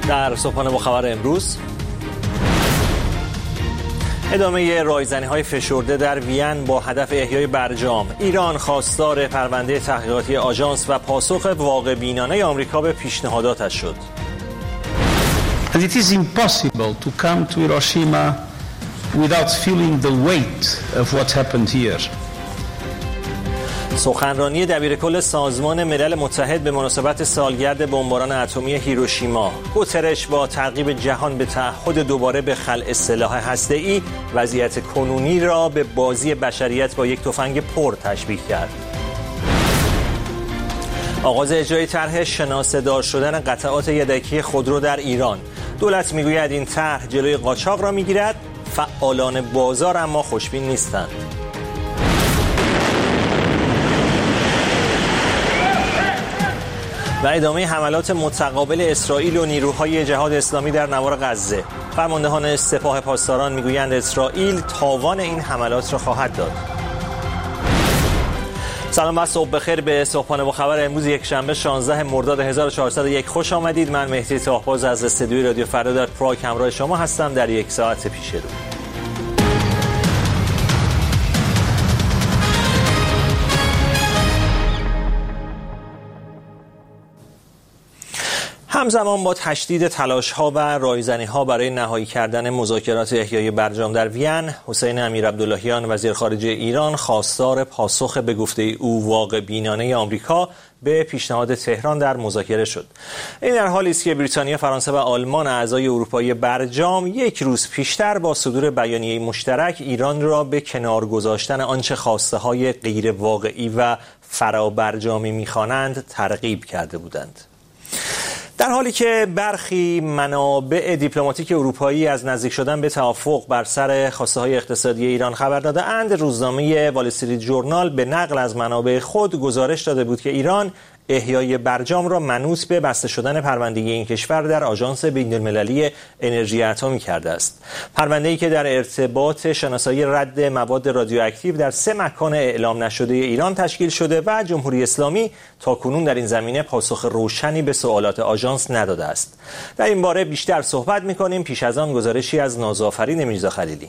در صبحانه با خبر امروز، ادامه رایزنی‌های فشرده در وین با هدف احیای برجام. ایران خواستار پرونده تحقیقاتی آژانس و پاسخ واقع بینانه آمریکا به پیشنهاداتش شد. And it is impossible to come to Hiroshima without feeling the weight of what happened here. سخنرانی دبیرکل سازمان ملل متحد به مناسبت سالگرد بمباران اتمی هیروشیما. گوترش با ترغیب جهان به تعهد دوباره به خلع سلاح هسته‌ای وضعیت کنونی را به بازی بشریت با یک تفنگ پر تشبیه کرد. آغاز اجرای طرح شناسه‌دار شدن قطعات یدکی خودرو در ایران. دولت میگوید این طرح جلوی قاچاق را میگیرد، فعالان بازار اما خوشبین نیستند. و ادامه حملات متقابل اسرائیل و نیروهای جهاد اسلامی در نوار غزه. فرماندهان سپاه پاسداران میگویند اسرائیل تاوان این حملات را خواهد داد. سلام و صبح بخیر به صبحانه با خبر امروز یکشنبه 16 مرداد 1401 خوش آمدید. من مهدی طاهباز از استودیوی رادیو فردا در پراگ همراه شما هستم در یک ساعت پیش رو. همزمان با تشدید تلاش‌ها و رایزنی‌ها برای نهایی کردن مذاکرات احیای برجام در وین، حسین امیرعبداللهیان وزیر خارجه ایران خواستار پاسخ به گفته او واقع بینانه آمریکا به پیشنهاد تهران در مذاکره شد. این در حالی است که بریتانیا، فرانسه و آلمان اعضای اروپایی برجام یک روز پیشتر با صدور بیانیه مشترک ایران را به کنار گذاشتن آنچه خواسته‌های غیر واقعی و فرابرجامی می‌خوانند ترغیب کرده بودند. در حالی که برخی منابع دیپلماتیک اروپایی از نزدیک شدن به توافق بر سر خواسته‌های اقتصادی ایران خبر داده‌اند، روزنامه وال استریت ژورنال به نقل از منابع خود گزارش داده بود که ایران احیای برجام را منوط به بسته شدن پرونده این کشور در آژانس بین‌المللی انرژی اتمی کرده است. پرونده‌ای که در ارتباط شناسایی رد مواد رادیواکتیو در 3 مکان اعلام نشده ایران تشکیل شده و جمهوری اسلامی تاکنون در این زمینه پاسخ روشنی به سوالات آژانس نداده است. در این باره بیشتر صحبت می‌کنیم. پیش از آن گزارشی از نازآفرین میرزا خلیلی.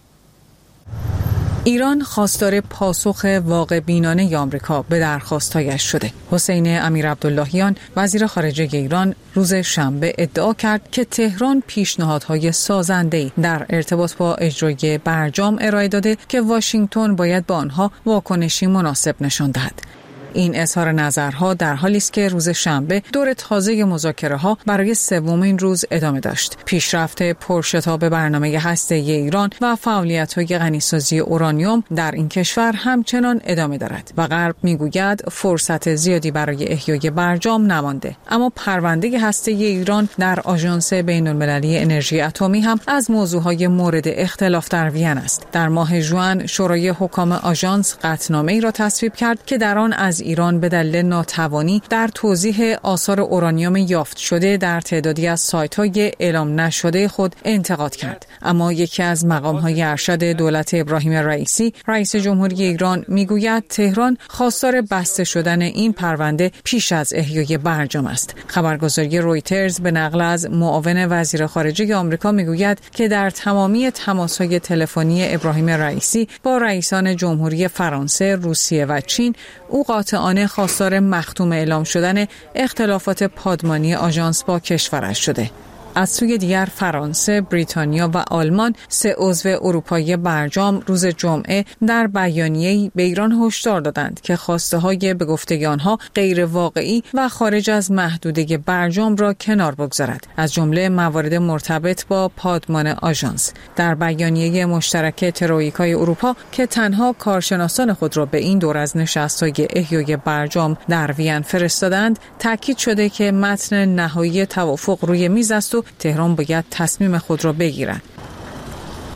ایران خواستار پاسخ واقع بینانه آمریکا به درخواست‌هایش شده. حسین امیرعبداللهیان وزیر خارجه ایران روز شنبه ادعا کرد که تهران پیشنهادهای سازنده‌ای در ارتباط با اجرای برجام ارائه داده که واشنگتن باید با آنها واکنشی مناسب نشان دهد. این اظهار نظرها در حالی است که روز شنبه دور تازه مذاکره‌ها برای سومین روز ادامه داشت. پیشرفت پرشتاب برنامه هسته‌ای ایران و فعالیت‌های غنیسازی اورانیوم در این کشور همچنان ادامه دارد و غرب می‌گوید فرصت زیادی برای احیای برجام نمانده. اما پرونده هسته‌ای ایران در آژانس بین‌المللی انرژی اتمی هم از موضوعهای مورد اختلاف در وین است. در ماه ژوئن شورای حکام آژانس قطعنامه‌ای را تصویب کرد که در آن از ایران به دلیل ناتوانی در توضیح آثار اورانیوم یافت شده در تعدادی از سایت‌های اعلام نشده خود انتقاد کرد. اما یکی از مقام‌های ارشد دولت ابراهیم رئیسی، رئیس جمهوری ایران، میگوید تهران خواستار بسته شدن این پرونده پیش از احیای برجام است. خبرگزاری رویترز به نقل از معاون وزیر خارجه آمریکا میگوید که در تمامی تماس‌های تلفنی ابراهیم رئیسی با رئیسان جمهوری فرانسه، روسیه و چین، او قاطعانه خواستار مختوم اعلام شدن اختلافات پادمانی آژانس با کشورش شده. از سوی دیگر فرانسه، بریتانیا و آلمان، 3 عضو اروپایی برجام روز جمعه در بیانیه‌ای به ایران هشدار دادند که خواسته‌های به گفته آنها غیر واقعی و خارج از محدوده برجام را کنار بگذارد، از جمله موارد مرتبط با پادمان آژانس. در بیانیه مشترک ترویکای اروپا که تنها کارشناسان خود را به این دور از نشست‌های احیای برجام در وین فرستادند، تاکید شده که متن نهایی توافق روی میز است و تهران باید تصمیم خود را بگیرد.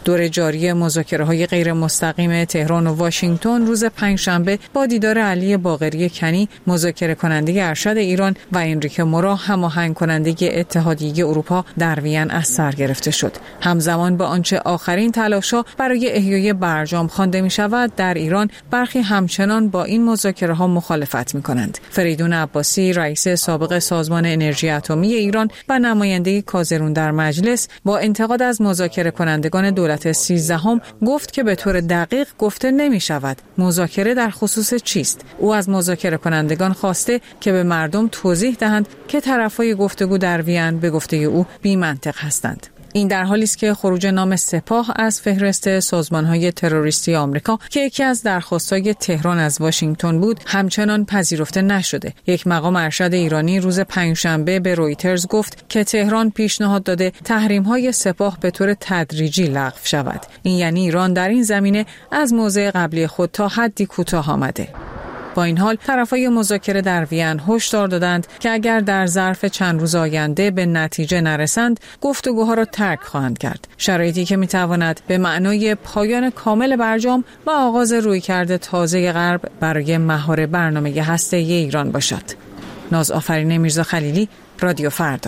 دور جاری مذاکره‌های غیر مستقیم تهران و واشنگتن روز پنجشنبه با دیدار علی باقری کنی، مذاکره کننده ارشد ایران و انریکه مورا، هماهنگ کننده اتحادیه اروپا، در وین از سر گرفته شد. همزمان با آنچه آخرین تلاش‌ها برای احیای برجام خوانده می‌شود، در ایران برخی همچنان با این مذاکره‌ها مخالفت می‌کنند. فریدون عباسی، رئیس سابق سازمان انرژی اتمی ایران و نماینده کازرون در مجلس، با انتقاد از مذاکره کنندگان دولت 13 گفت که به طور دقیق گفته نمی‌شود مذاکره در خصوص چیست. او از مذاکره کنندگان خواسته که به مردم توضیح دهند که طرفای گفتگو در وین به گفته او بی‌منطق هستند. این در حالی است که خروج نام سپاه از فهرست سازمان‌های تروریستی آمریکا که یکی از درخواست‌های تهران از واشنگتن بود، همچنان پذیرفته نشده. یک مقام ارشد ایرانی روز پنجشنبه به رویترز گفت که تهران پیشنهاد داده تحریم‌های سپاه به طور تدریجی لغو شود. این یعنی ایران در این زمینه از موضع قبلی خود تا حدی کوتاه آمده. با این حال طرفای مذاکره در وین هشدار دادند که اگر در ظرف چند روز آینده به نتیجه نرسند، گفتگوها را ترک خواهند کرد. شرایطی که میتواند به معنای پایان کامل برجام و آغاز رویکرد تازه غرب برای مهار برنامه هسته‌ای ایران باشد. نازآفرین میرزا خلیلی، رادیو فردا.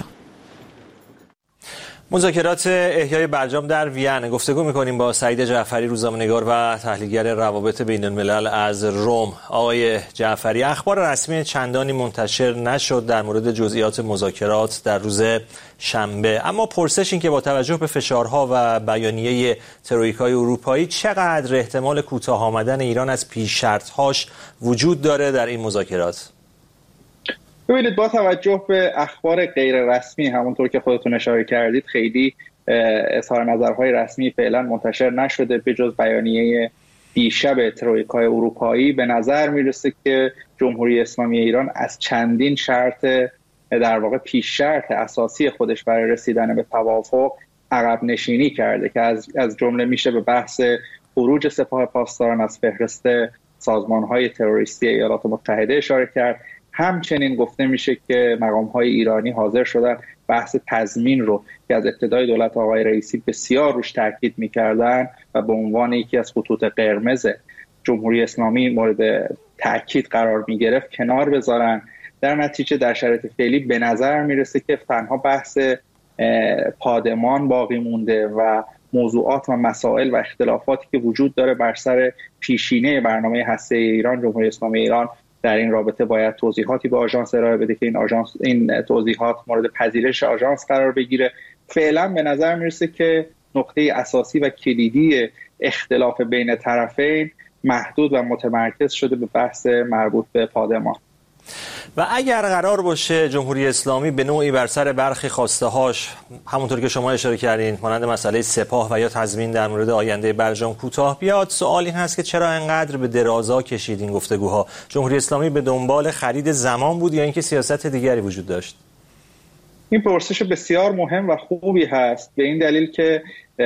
مذاکرات احیای برجام در وین. گفتگو می‌کنیم با سعید جعفری، روزنامه‌نگار و تحلیلگر روابط بین‌الملل از روم. آقای جعفری، اخبار رسمی چندانی منتشر نشد در مورد جزئیات مذاکرات در روز شنبه، اما پرسش این که با توجه به فشارها و بیانیه ترویکای اروپایی چقدر احتمال کوتاه آمدن ایران از پیش شرط‌هاش وجود داره در این مذاکرات؟ ببینید، با توجه به اخبار غیر رسمی، همونطور که خودتون اشاره کردید، خیلی اظهار نظرهای رسمی فعلا منتشر نشده به جز بیانیه دیشب ترویکای اروپایی. به نظر میرسه که جمهوری اسلامی ایران از چندین شرط، در واقع پیش شرط اساسی خودش برای رسیدن به توافق عقب نشینی کرده که از جمله میشه به بحث خروج سپاه پاسداران از فهرست سازمان‌های تروریستی ایالات متحده اشاره کرد. همچنین گفته میشه که مقام‌های ایرانی حاضر شدن بحث تضمین رو که از ابتدای دولت آقای رئیسی بسیار روش تاکید میکردن و به عنوان یکی از خطوط قرمز جمهوری اسلامی مورد تاکید قرار میگرفت کنار بذارن. در نتیجه در شرایط فعلی به نظر میرسه که تنها بحث پادمان باقی مونده و موضوعات و مسائل و اختلافاتی که وجود داره بر سر پیشینه برنامه هسته‌ای ایران. جمهوری اسلامی ایران در این رابطه باید توضیحاتی به آژانس ارائه بده که این توضیحات مورد پذیرش آژانس قرار بگیره. فعلا به نظر میرسه که نقطه اساسی و کلیدی اختلاف بین طرفین محدود و متمرکز شده به بحث مربوط به پادمان. و اگر قرار باشه جمهوری اسلامی به نوعی بر سر برخی خواسته‌هاش، همونطور که شما اشاره کردین، مانند مسئله سپاه و یا تضمین در مورد آینده برجام کوتاه بیاد، سوال این هست که چرا انقدر به درازا کشید این گفتگوها؟ جمهوری اسلامی به دنبال خرید زمان بود یا اینکه سیاست دیگری وجود داشت؟ این پرسش بسیار مهم و خوبی هست، به این دلیل که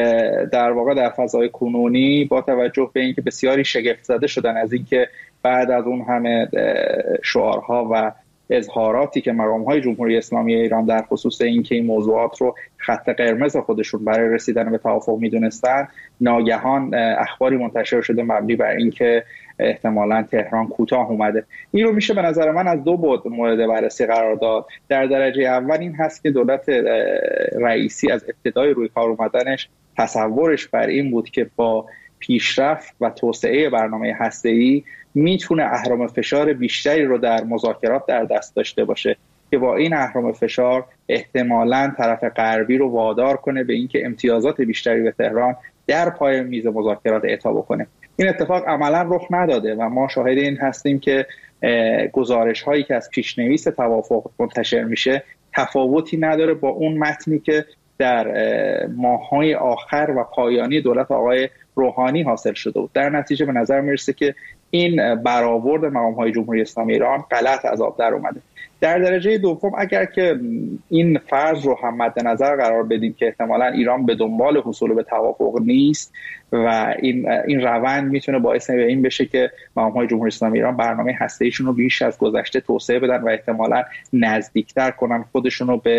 در واقع در فضای کنونی با توجه به اینکه بسیاری شگفت زده شدن از اینکه بعد از اون همه شعارها و اظهاراتی که مقام‌های جمهوری اسلامی ایران در خصوص اینکه این موضوعات رو خط قرمز خودشون برای رسیدن به توافق می‌دونستن، ناگهان اخباری منتشر شده مبنی بر اینکه احتمالاً تهران کوتاه اومده. این رو میشه به نظر من از دو بعد مورد بررسی قرار داد. در درجه اول این هست که دولت رئیسی از ابتدای روی کار اومدنش تصورش بر این بود که با پیشرفت و توسعه برنامه هسته‌ای میتونه اهرم فشار بیشتری رو در مذاکرات در دست داشته باشه که با این اهرم فشار احتمالاً طرف غربی رو وادار کنه به اینکه امتیازات بیشتری به تهران در پای میز مذاکرات اعطا بکنه. این اتفاق عملاً رخ نداده و ما شاهد این هستیم که گزارش هایی که از پیشنویس توافق منتشر میشه تفاوتی نداره با اون متنی که در ماه‌های آخر و پایانی دولت آقای روحانی حاصل شده بود. در نتیجه به نظر میرسه که این برآورد مقام‌های جمهوری اسلامی ایران غلط از آب در اومده. در درجه دوم اگر که این فرض رو هم مد نظر قرار بدیم که احتمالاً ایران به دنبال حصول به توافق نیست و این روند میتونه باعث این بشه که مقام‌های جمهوری اسلامی ایران برنامه هسته‌ایشون رو بیش از گذشته توسعه بدن و احتمالاً نزدیکتر کنن خودشون رو به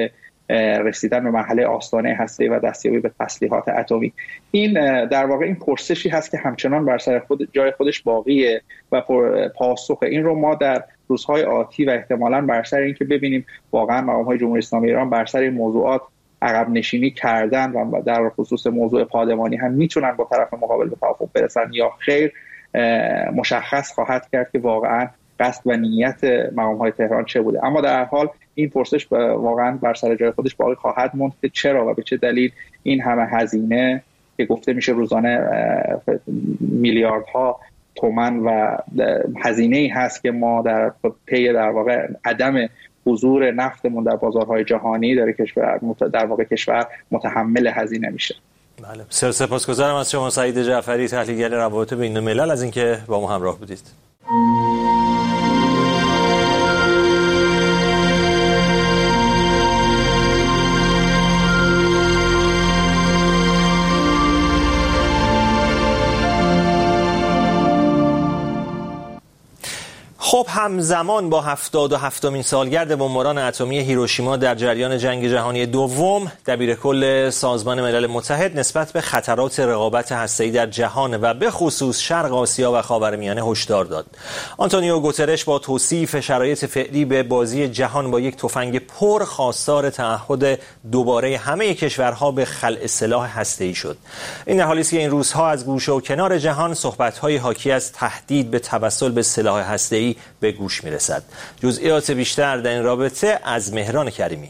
رسیدن به مرحله آستانه هسته‌ای و دستیابی به تسلیحات اتمی. این در واقع این پرسشی هست که همچنان بر سر جای خودش باقیه و پاسخ این رو ما در روزهای آتی و احتمالاً بر سر این که ببینیم واقعا مقام‌های جمهوری اسلامی ایران بر سر این موضوعات عقب نشینی کردن و در خصوص موضوع پادمانی هم میتونن با طرف مقابل به توافق برسن یا خیر، مشخص خواهد کرد که واقعا قصد و نیت مقام‌های تهران چه بوده. اما در هر حال این پرسش واقعا بر سر جای خودش باقی خواهد موند که چرا و به چه دلیل این همه هزینه که گفته میشه روزانه میلیاردها تومان و هزینه‌ای هست که ما در پی در واقع عدم حضور نفتمون در بازارهای جهانی داره کشور متحمل هزینه میشه. بله، سپاسگزارم از شما سعید جعفری، تحلیلگر روابط بین‌الملل، از اینکه با ما همراه بودید. خب همزمان با 77مین سالگرد بمباران اتمی هیروشیما در جریان جنگ جهانی دوم، دبیرکل سازمان ملل متحد نسبت به خطرات رقابت هسته‌ای در جهان و به خصوص شرق آسیا و خاورمیانه هشدار داد. آنتونیو گوترش با توصیف شرایط فعلی به بازی جهان با یک تفنگ پر خواستار تعهد دوباره همه کشورها به خلع سلاح هسته‌ای شد. این در حالی است که این روزها از گوشه و کنار جهان صحبت‌های حاکی از تهدید به توسل به سلاح هسته‌ای به گوش میرسد. جزئیات بیشتر در این رابطه از مهران کریمی.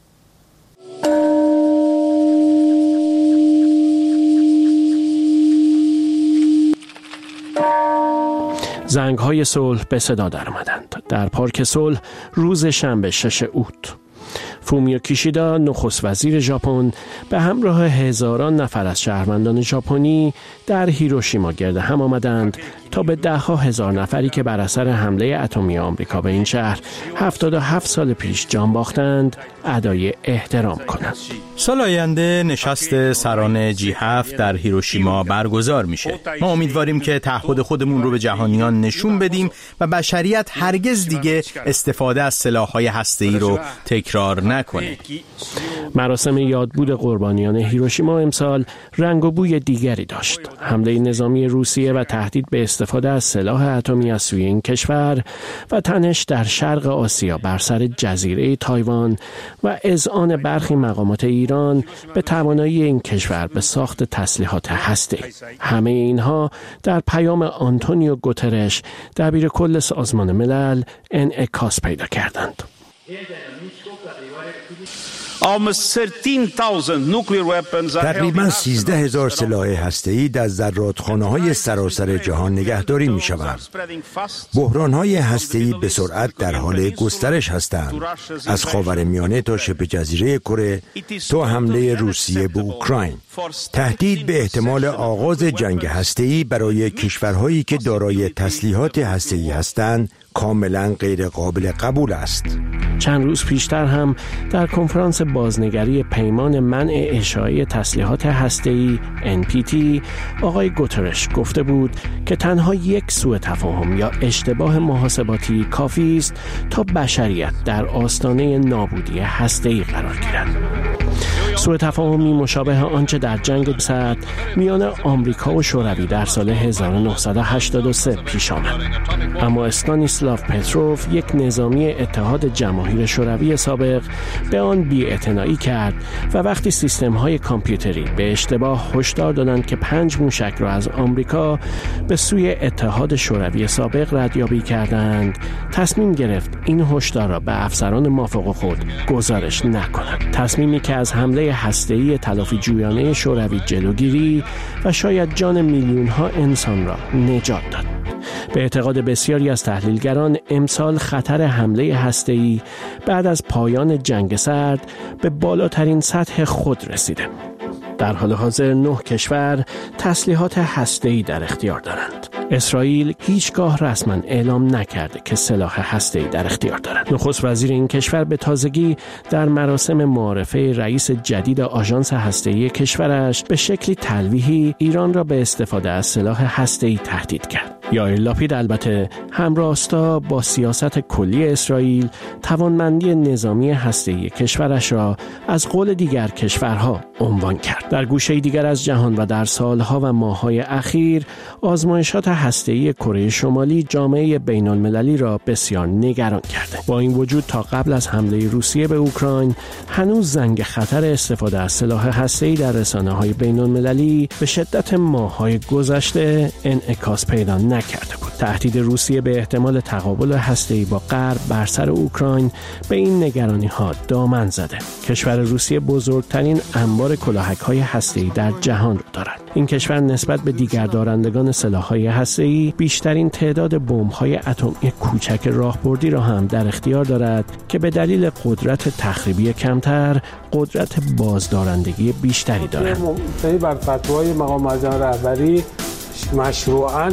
زنگ‌های صلح به صدا درآمدند. در پارک صلح روز شنبه 6 اوت. فومیو کیشیدا نخست وزیر ژاپن به همراه هزاران نفر از شهروندان ژاپنی در هیروشیما گرد هم آمدند تا به ده‌ها هزار نفری که بر اثر حمله اتمی آمریکا به این شهر 77 سال پیش جان باختند ادای احترام کنند. سال آینده نشست سران G7 در هیروشیما برگزار میشه. ما امیدواریم که تعهد خودمون رو به جهانیان نشون بدیم و بشریت هرگز دیگه استفاده از سلاح‌های هسته‌ای رو تکرار نکنه. مراسم یادبود قربانیان هیروشیما امسال رنگ و بوی دیگری داشت. حمله نظامی روسیه و تهدید به استفاده از سلاح اتمی از سوی این کشور و تنش در شرق آسیا بر سر جزیره تایوان و اذعان برخی مقامات ایران به توانایی این کشور به ساخت تسلیحات هسته‌ای. همه اینها در پیام آنتونیو گوترش دبیرکل سازمان ملل انعکاس پیدا کردند. تقریباً 13,000 سلاح هسته‌ای در زرادخانه‌های سراسر جهان نگهداری می‌شوند. بحران‌های هسته‌ای به سرعت در حال گسترش هستند، از خاورمیانه تا شبه جزیره کره تا حمله روسیه به اوکراین. تهدید به احتمال آغاز جنگ هسته‌ای برای کشورهایی که دارای تسلیحات هسته‌ای هستند کاملاً غیر قابل قبول است. چند روز پیشتر هم در کنفرانس بازنگری پیمان منع اشاعه تسلیحات هسته‌ای NPT آقای گوترش گفته بود که تنها یک سوء تفاهم یا اشتباه محاسباتی کافی است تا بشریت در آستانه نابودی هسته‌ای قرار گیرد. سوء تفاهمی مشابه آنچه در جنگ سرد میان آمریکا و شوروی در سال 1983 پیش آمد. اما استانیسلاو پتروف، یک نظامی اتحاد جماهیر شوروی سابق، به آن بی‌اعتنایی کرد و وقتی سیستم‌های کامپیوتری به اشتباه هشدار دادند که 5 موشک را از آمریکا به سوی اتحاد شوروی سابق ردیابی کردند، تصمیم گرفت این هشدار را به افسران مافوق خود گزارش نکند. تصمیمی که از حمله هسته‌ای تلافی جویانه شوروی جلوگیری و شاید جان میلیون‌ها انسان را نجات داد. به اعتقاد بسیاری از تحلیلگران امسال خطر حمله هسته‌ای بعد از پایان جنگ سرد به بالاترین سطح خود رسیده. در حال حاضر 9 کشور تسلیحات هسته‌ای در اختیار دارند. اسرائیل هیچگاه رسما اعلام نکرده که سلاح هسته‌ای در اختیار دارد. نخست وزیر این کشور به تازگی در مراسم معارفه رئیس جدید آژانس هسته‌ای کشورش به شکلی تلویحی ایران را به استفاده از سلاح هسته‌ای تهدید کرد. یائیر لاپید البته همراستا با سیاست کلی اسرائیل توانمندی نظامی هسته‌ای کشورش را از قول دیگر کشورها عنوان کرد. در گوشه دیگر از جهان و در سالها و ماه‌های اخیر آزمایشات هسته‌ای کره شمالی جامعه بین‌المللی را بسیار نگران کرده. با این وجود تا قبل از حمله روسیه به اوکراین هنوز زنگ خطر استفاده از سلاح هسته‌ای در رسانه‌های بین‌المللی به شدت ماه‌های گذشته انعکاس پیدا نکرده بود. تهدید روسیه به احتمال تقابل هسته‌ای با غرب بر سر اوکراین به این نگرانی‌ها دامن زده. کشور روسیه بزرگترین انبار کلاهک‌های هسته‌ای در جهان را دارد. این کشور نسبت به دیگر دارندگان سلاح‌های هسته‌ای بیشترین تعداد بمب‌های اتمی کوچک راهبردی را هم در اختیار دارد که به دلیل قدرت تخریبی کمتر قدرت بازدارندگی بیشتری دارد. بر فتوای مقام معظم رهبری مشروعاً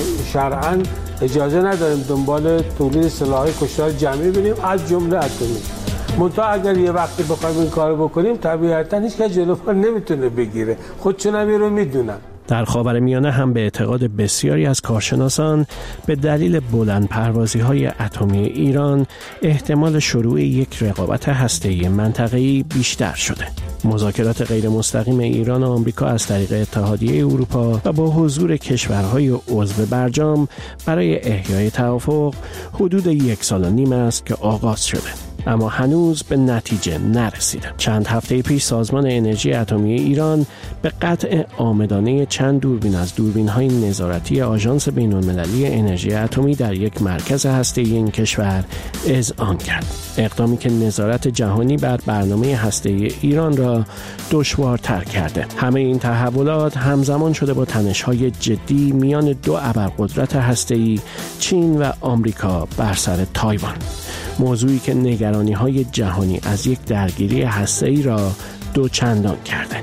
شرعاً اجازه نداریم دنبال تولید سلاح‌های کشتار جمعی بریم از جمله اتمی. منتها اگر یه وقتی بخوایم این کارو بکنیم طبیعتاً هیچ کس جلوی نمیتونه بگیره. خودشون هم رو میدونن. در خاورمیانه هم به اعتقاد بسیاری از کارشناسان به دلیل بلند پروازی‌های اتمی ایران احتمال شروع یک رقابت هسته‌ای منطقه‌ای بیشتر شده. مذاکرات غیر مستقیم ایران و آمریکا از طریق اتحادیه اروپا و با حضور کشورهای عضو برجام برای احیای توافق حدود 1.5 سال است که آغاز شده، اما هنوز به نتیجه نرسیده. چند هفته پیش سازمان انرژی اتمی ایران به قطع عامدانه چند دوربین از دوربین‌های نظارتی آژانس بین‌المللی انرژی اتمی در یک مرکز هسته‌ای این کشور اذعان کرد. اقدامی که نظارت جهانی بر برنامه هسته‌ای ایران را دشوارتر کرده. همه این تحولات همزمان شده با تنش‌های جدی میان دو ابرقدرت هسته‌ای چین و آمریکا بر سر تایوان. موضوعی که نگرانی‌های جهانی از یک درگیری هسته‌ای را دوچندان کرده.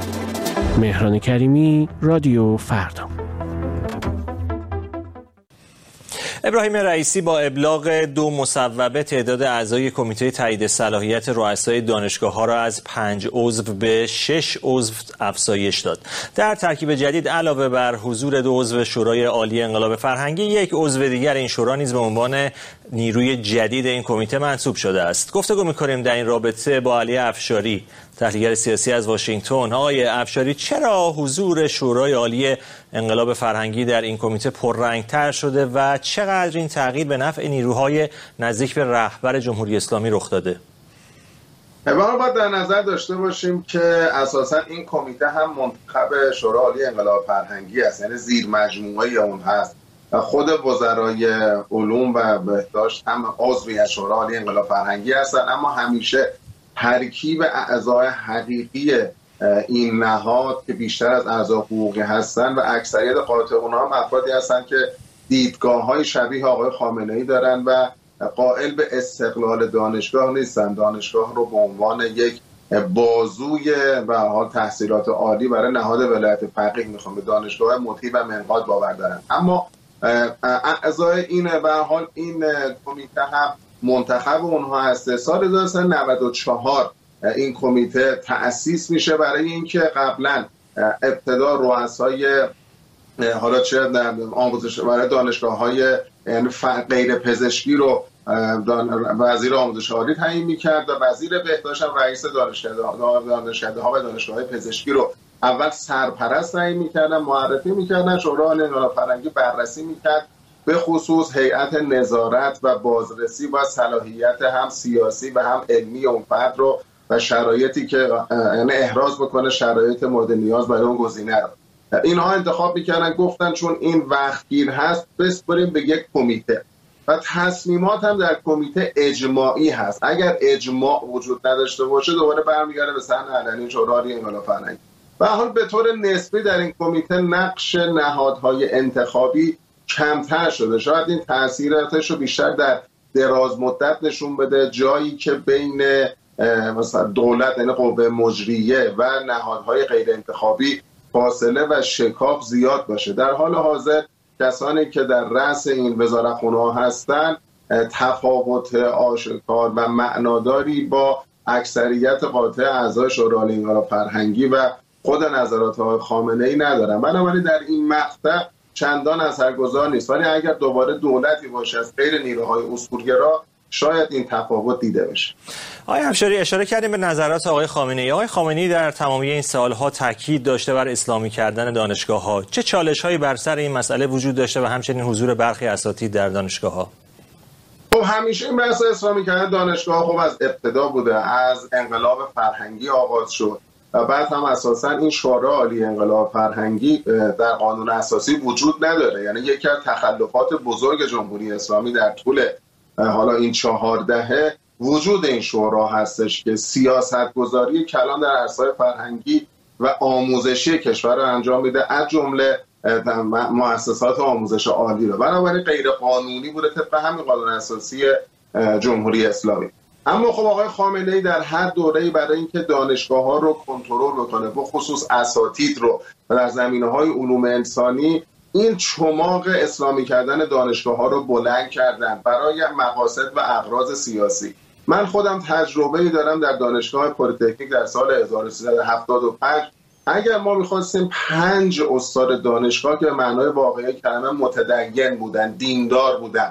مهران کریمی، رادیو فردا. ابراهیم رئیسی با ابلاغ 2 مصوبه تعداد اعضای کمیته تایید صلاحیت رؤسای دانشگاه‌ها را از 5 عضو به 6 عضو افزایش داد. در ترکیب جدید علاوه بر حضور 2 عضو شورای عالی انقلاب فرهنگی، 1 عضو دیگر این شورا نیز به عنوان نیروی جدید این کمیته منصوب شده است. گفتگو می‌کنیم در این رابطه با علی افشاری، تحلیلگر سیاسی از واشنگتن. آقای افشاری، چرا حضور شورای عالی انقلاب فرهنگی در این کمیته پررنگ‌تر شده و چقدر این تغییر به نفع نیروهای نزدیک به رهبر جمهوری اسلامی رخ داده؟ ما باید در نظر داشته باشیم که اساساً این کمیته هم منتخب شورای عالی انقلاب فرهنگی است، یعنی زیر مجموعه اون هست. خود وزرای علوم و بهداشت هم عضوی از شورای عالی انقلاب فرهنگی هستند، اما همیشه ترکیب اعضای حقیقی این نهاد که بیشتر از اعضا حقوقی هستند و اکثریت قاطع اونها افرادی هستند که دیدگاه‌های شبیه آقای خامنه‌ای دارن و قائل به استقلال دانشگاه نیستن. دانشگاه رو به عنوان یک بازوی و حال تحصیلات عالی برای نهاد ولایت فقیه میخوان، به دانشگاه مطیع و منقاد باور دارن. اما اعضای این به حال این کمیته هم منتخب اونها هست. سال 1994 این کمیته تأسیس میشه برای اینکه قبلا ابتدا رؤسای حالا چه آموزش برای دانشگاه‌های غیر پزشکی رو وزیر آموزش عالی تعیین می‌کرد و وزیر بهداشت هم رئیس دانشکده‌ها و دانشگاه‌های پزشکی رو اول سرپرست تعیین می‌کردن، معرفی می‌کردن، شورای عالی انقلاب فرهنگی بررسی می‌کرد، به خصوص هیئت نظارت و بازرسی و صلاحیت هم سیاسی و هم علمی اون فرد رو و شرایطی که یعنی احراز بکنه شرایط مورد نیاز برای اون گزینه رو. اینها انتخاب میکردن، گفتن چون این وقتگیر هست بسپاریم به یک کمیته و تصمیمات هم در کمیته اجماعی هست. اگر اجماع وجود نداشته باشه دوباره برمیگرده به صحن علنی شورای عالی انقلاب فرهنگی. به هر حال به طور نسبی در این کمیته نقش نهادهای انتخابی کمتر شده. شاید این تاثیراتش رو بیشتر در دراز مدت نشون بده، جایی که بین مثلا دولت یعنی قوه مجریه و نهادهای غیر انتخابی فاصله و شکاف زیاد باشه. در حال حاضر کسانی که در رأس این وزارتخانه‌ها هستند تفاوت آشکار و معناداری با اکثریت قاطع اعضای شورای عالی انقلاب فرهنگی و خود نظرات آقای خامنه‌ای ندارن. بنابراین در این مقطع چندان اثرگذار نیست، ولی اگر دوباره دولتی باشه از غیر نیروهای اصولگرا شاید این تفاوت دیده بشه. آقای افشاری، اشاره کردیم به نظرات آقای خامنه‌ای. آقای خامنه‌ای در تمامی این سالها تاکید داشته بر اسلامی کردن دانشگاه‌ها. چه چالش‌هایی بر سر این مسئله وجود داشته و همچنین حضور برخی اساتید در دانشگاه‌ها؟ خب همیشه این بحث اسلامی کردن دانشگاه خب از ابتدا بوده، از انقلاب فرهنگی آغاز شد و بعد هم اساساً این شورای عالی انقلاب فرهنگی در قانون اساسی وجود نداره. یعنی یکی از تخلفات بزرگ جمهوری اسلامی در طول حالا این 4 دهه وجود این شورا هستش که سیاستگذاری کلان در عرصه‌های فرهنگی و آموزشی کشور رو انجام میده، از جمله مؤسسات آموزش عالی رو. بنابراین غیر قانونی بوده طبق همین قانون اساسی جمهوری اسلامی. اما خب آقای خامنه‌ای در هر دوره‌ای برای اینکه دانشگاه‌ها رو کنترل بکنه، به خصوص اساتید رو و در زمینه‌های علوم انسانی، این چماق اسلامی کردن دانشگاه‌ها رو بلند کردن برای مقاصد و اغراض سیاسی. من خودم تجربه‌ای دارم در دانشگاه پلی‌تکنیک در سال 1375. اگر ما می‌خواستیم 5 استاد دانشگاه که به معنای واقعی کلمه متدین بودن، دیندار بودن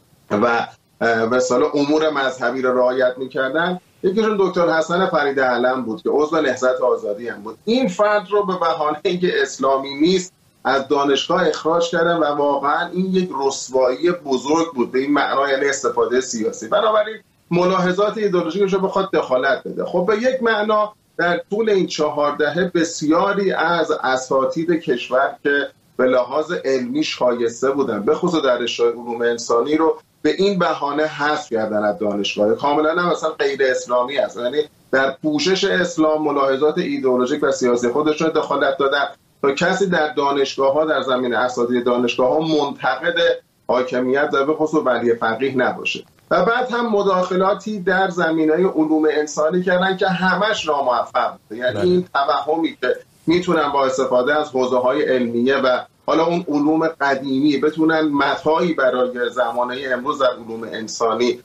و به اصطلاح امور مذهبی رو رعایت می‌کردن، یکیشون دکتر حسن فرید علم بود که عضو نهضت آزادی هم بود. این فرد رو به بهانه اینکه اسلامی نیست از دانشگاه اخراج کردن و واقعا این یک رسوایی بزرگ بود به این معنا، یعنی استفاده سیاسی. بنابراین ملاحظات ایدئولوژیکش رو بخواد دخالت بده. خب به یک معنا در طول این 4 دهه بسیاری از اساتید کشور که به لحاظ علمی شایسته بودن، به خصوص در رشته علوم انسانی، رو به این بهانه حذف کردن از دانشگاه. کاملا هم مثلا غیر اسلامی است، یعنی در پوشش اسلام ملاحظات ایدئولوژیک و سیاسی خودشون دخالت دادن تا کسی در دانشگاه‌ها، در زمینه اساتید دانشگاه‌ها منتقد حاکمیت و به خصوص ولی فقیه نباشه. و بعد هم مداخلاتی در زمینه علوم انسانی کردن که همش ناموفق بود. یعنی این توهمی که میتونن با استفاده از حوزه‌های علمیه و حالا اون علوم قدیمی بتونن متاعی برای زمانه امروز در علوم انسانی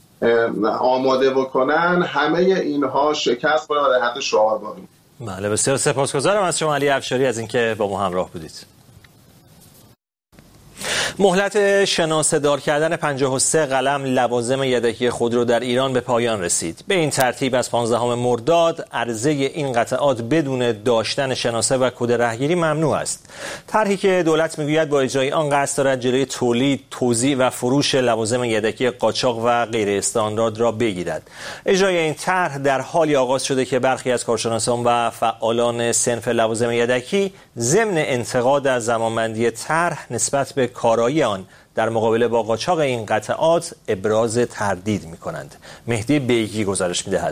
آماده بکنن، همه اینها شکست خورد و در حد شعار باقی. بله، بسیار سپاسگزارم از شما علی افشاری از اینکه با ما همراه بودید. مهلت شناسه‌دار کردن 53 قلم لوازم یدکی خودرو در ایران به پایان رسید. به این ترتیب از 15 مرداد عرضه این قطعات بدون داشتن شناسه و کد رهگیری ممنوع است. طرحی که دولت میگوید با اجرای آن قصد دارد جلوی تولید، توزیع و فروش لوازم یدکی قاچاق و غیر استاندارد را بگیرد. اجرای این طرح در حالی آغاز شده که برخی از کارشناسان و فعالان صنف لوازم یدکی ضمن انتقاد از زمانبندی طرح نسبت به کارایی آن در مقابله با قاچاق این قطعات ابراز تردید می‌کنند. مهدی بیگی گزارش می‌دهد.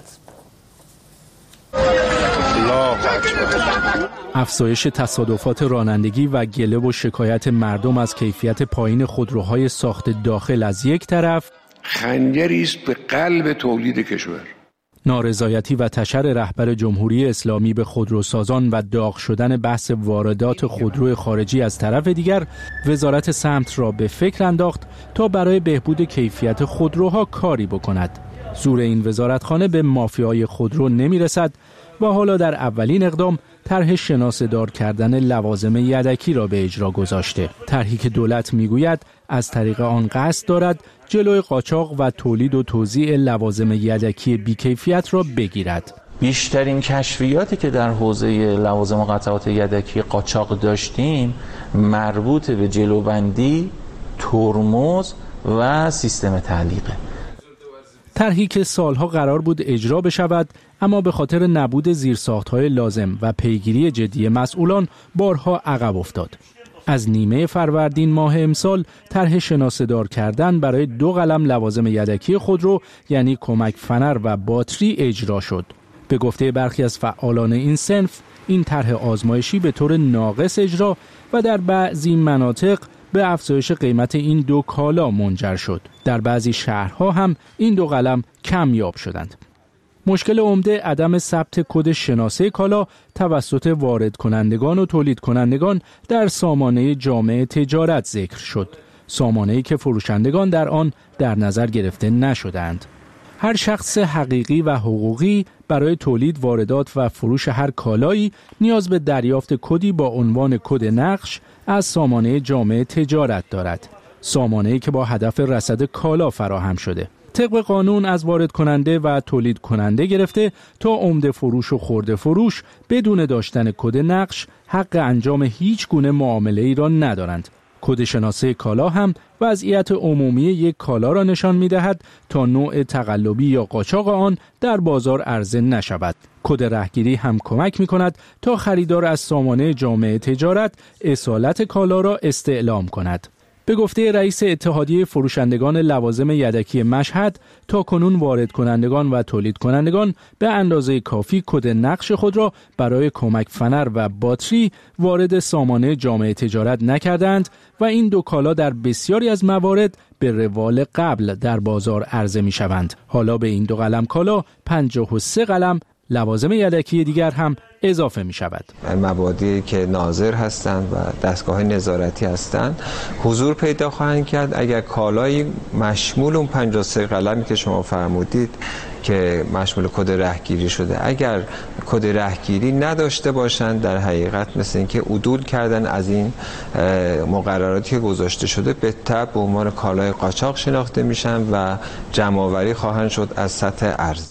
افزایش تصادفات رانندگی و گله و شکایت مردم از کیفیت پایین خودروهای ساخت داخل از یک طرف، خنجری است به قلب تولید کشور. نارضایتی و تشر رهبر جمهوری اسلامی به خودروسازان و داغ شدن بحث واردات خودرو خارجی از طرف دیگر، وزارت سمت را به فکر انداخت تا برای بهبود کیفیت خودروها کاری بکند. زور این وزارتخانه به مافیای خودرو نمیرسد و حالا در اولین اقدام طرح شناسه‌دار کردن لوازم یدکی را به اجرا گذاشته. طرحی که دولت میگوید از طریق آن قصد دارد جلوی قاچاق و تولید و توزیع لوازم یدکی بیکیفیت را بگیرد. بیشترین کشفیاتی که در حوزه لوازم و قطعات یدکی قاچاق داشتیم مربوط به جلوبندی، ترمز و سیستم تعلیقه. طرحی که سالها قرار بود اجرا بشود، اما به خاطر نبود زیرساخت‌های لازم و پیگیری جدی مسئولان بارها عقب افتاد. از نیمه فروردین ماه امسال طرح شناسه‌دار کردن برای 2 قلم لوازم یدکی خودرو یعنی کمک فنر و باتری اجرا شد. به گفته برخی از فعالان این صنف، این طرح آزمایشی به طور ناقص اجرا و در بعضی مناطق به افزایش قیمت این 2 کالا منجر شد. در بعضی شهرها هم این 2 قلم کمیاب شدند. مشکل عمده عدم ثبت کد شناسه کالا توسط وارد کنندگان و تولید کنندگان در سامانه جامع تجارت ذکر شد. سامانه‌ای که فروشندگان در آن در نظر گرفته نشدند. هر شخص حقیقی و حقوقی برای تولید، واردات و فروش هر کالایی نیاز به دریافت کدی با عنوان کد نقش از سامانه جامعه تجارت دارد. سامانه‌ای که با هدف رصد کالا فراهم شده. طبق قانون از وارد کننده و تولید کننده گرفته تا عمده فروش و خرده فروش بدون داشتن کد نقش حق انجام هیچ گونه معامله‌ای را ندارند. کد شناسه کالا هم وضعیت عمومی یک کالا را نشان می‌دهد تا نوع تقلبی یا قاچاق آن در بازار عرضه نشود. کد رهگیری هم کمک می‌کند تا خریدار از سامانه جامعه تجارت اصالت کالا را استعلام کند. به گفته رئیس اتحادیه فروشندگان لوازم یدکی مشهد، تاکنون وارد کنندگان و تولید کنندگان به اندازه کافی کد نقش خود را برای کمک فنر و باتری وارد سامانه جامعه تجارت نکردند و این دو کالا در بسیاری از موارد به روال قبل در بازار عرضه می شوند. حالا به این دو قلم کالا 53 قلم لوازم یدکی دیگر هم اضافه می شود. مبادی که ناظر هستند و دستگاه نظارتی هستند حضور پیدا خواهند کرد اگر کالایی مشمول اون 53 قلمی که شما فرمودید که مشمول کد رهگیری شده، اگر کد رهگیری نداشته باشند در حقیقت مثل اینکه عدول کردن از این مقرراتی که گذاشته شده به تبع به عنوان کالای قاچاق شناخته میشن و جمع‌آوری خواهند شد از سطح ارز.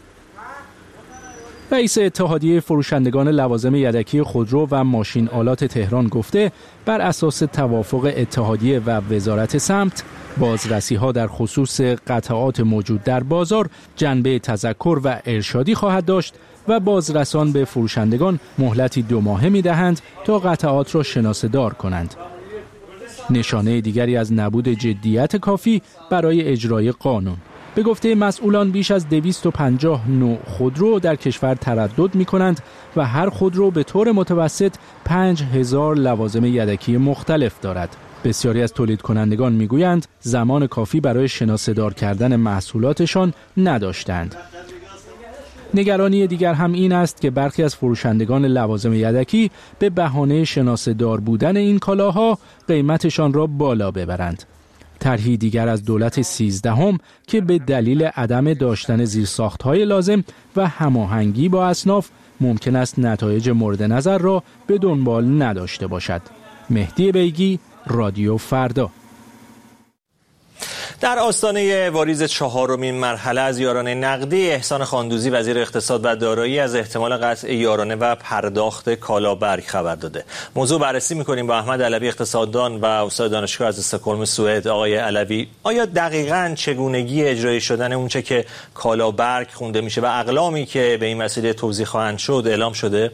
رئیس اتحادیه فروشندگان لوازم یدکی خودرو و ماشین آلات تهران گفته بر اساس توافق اتحادیه و وزارت سمت، بازرسی‌ها در خصوص قطعات موجود در بازار جنبه تذکر و ارشادی خواهد داشت و بازرسان به فروشندگان مهلتی 2 ماهه می‌دهند تا قطعات را شناسه‌دار کنند. نشانه دیگری از نبود جدیت کافی برای اجرای قانون. به گفته مسئولان بیش از 250 نوع خودرو در کشور تردد می کنند و هر خودرو به طور متوسط 5000 لوازم یدکی مختلف دارد. بسیاری از تولید کنندگان می گویند زمان کافی برای شناسه‌دار کردن محصولاتشان نداشتند. نگرانی دیگر هم این است که برخی از فروشندگان لوازم یدکی به بهانه شناسه‌دار بودن این کالاها قیمتشان را بالا ببرند. طرحی دیگر از دولت 13 که به دلیل عدم داشتن زیرساخت‌های لازم و هماهنگی با اصناف ممکن است نتایج مورد نظر را به دنبال نداشته باشد. مهدی بیگی، رادیو فردا. در آستانه واریز 4مین مرحله از یارانه نقدی، احسان خاندوزی وزیر اقتصاد و دارایی از احتمال قطع یارانه و پرداخت کالابرگ خبر داده. موضوع بررسی می‌کنیم با احمد علوی، اقتصاددان و استاد دانشگاه از استکهلم سوئد. آقای علوی، آیا دقیقاً چگونگی اجرایی شدن اونچه که کالابرگ خونده میشه و اقلامی که به این وسیله توزیع خواهند شد اعلام شده؟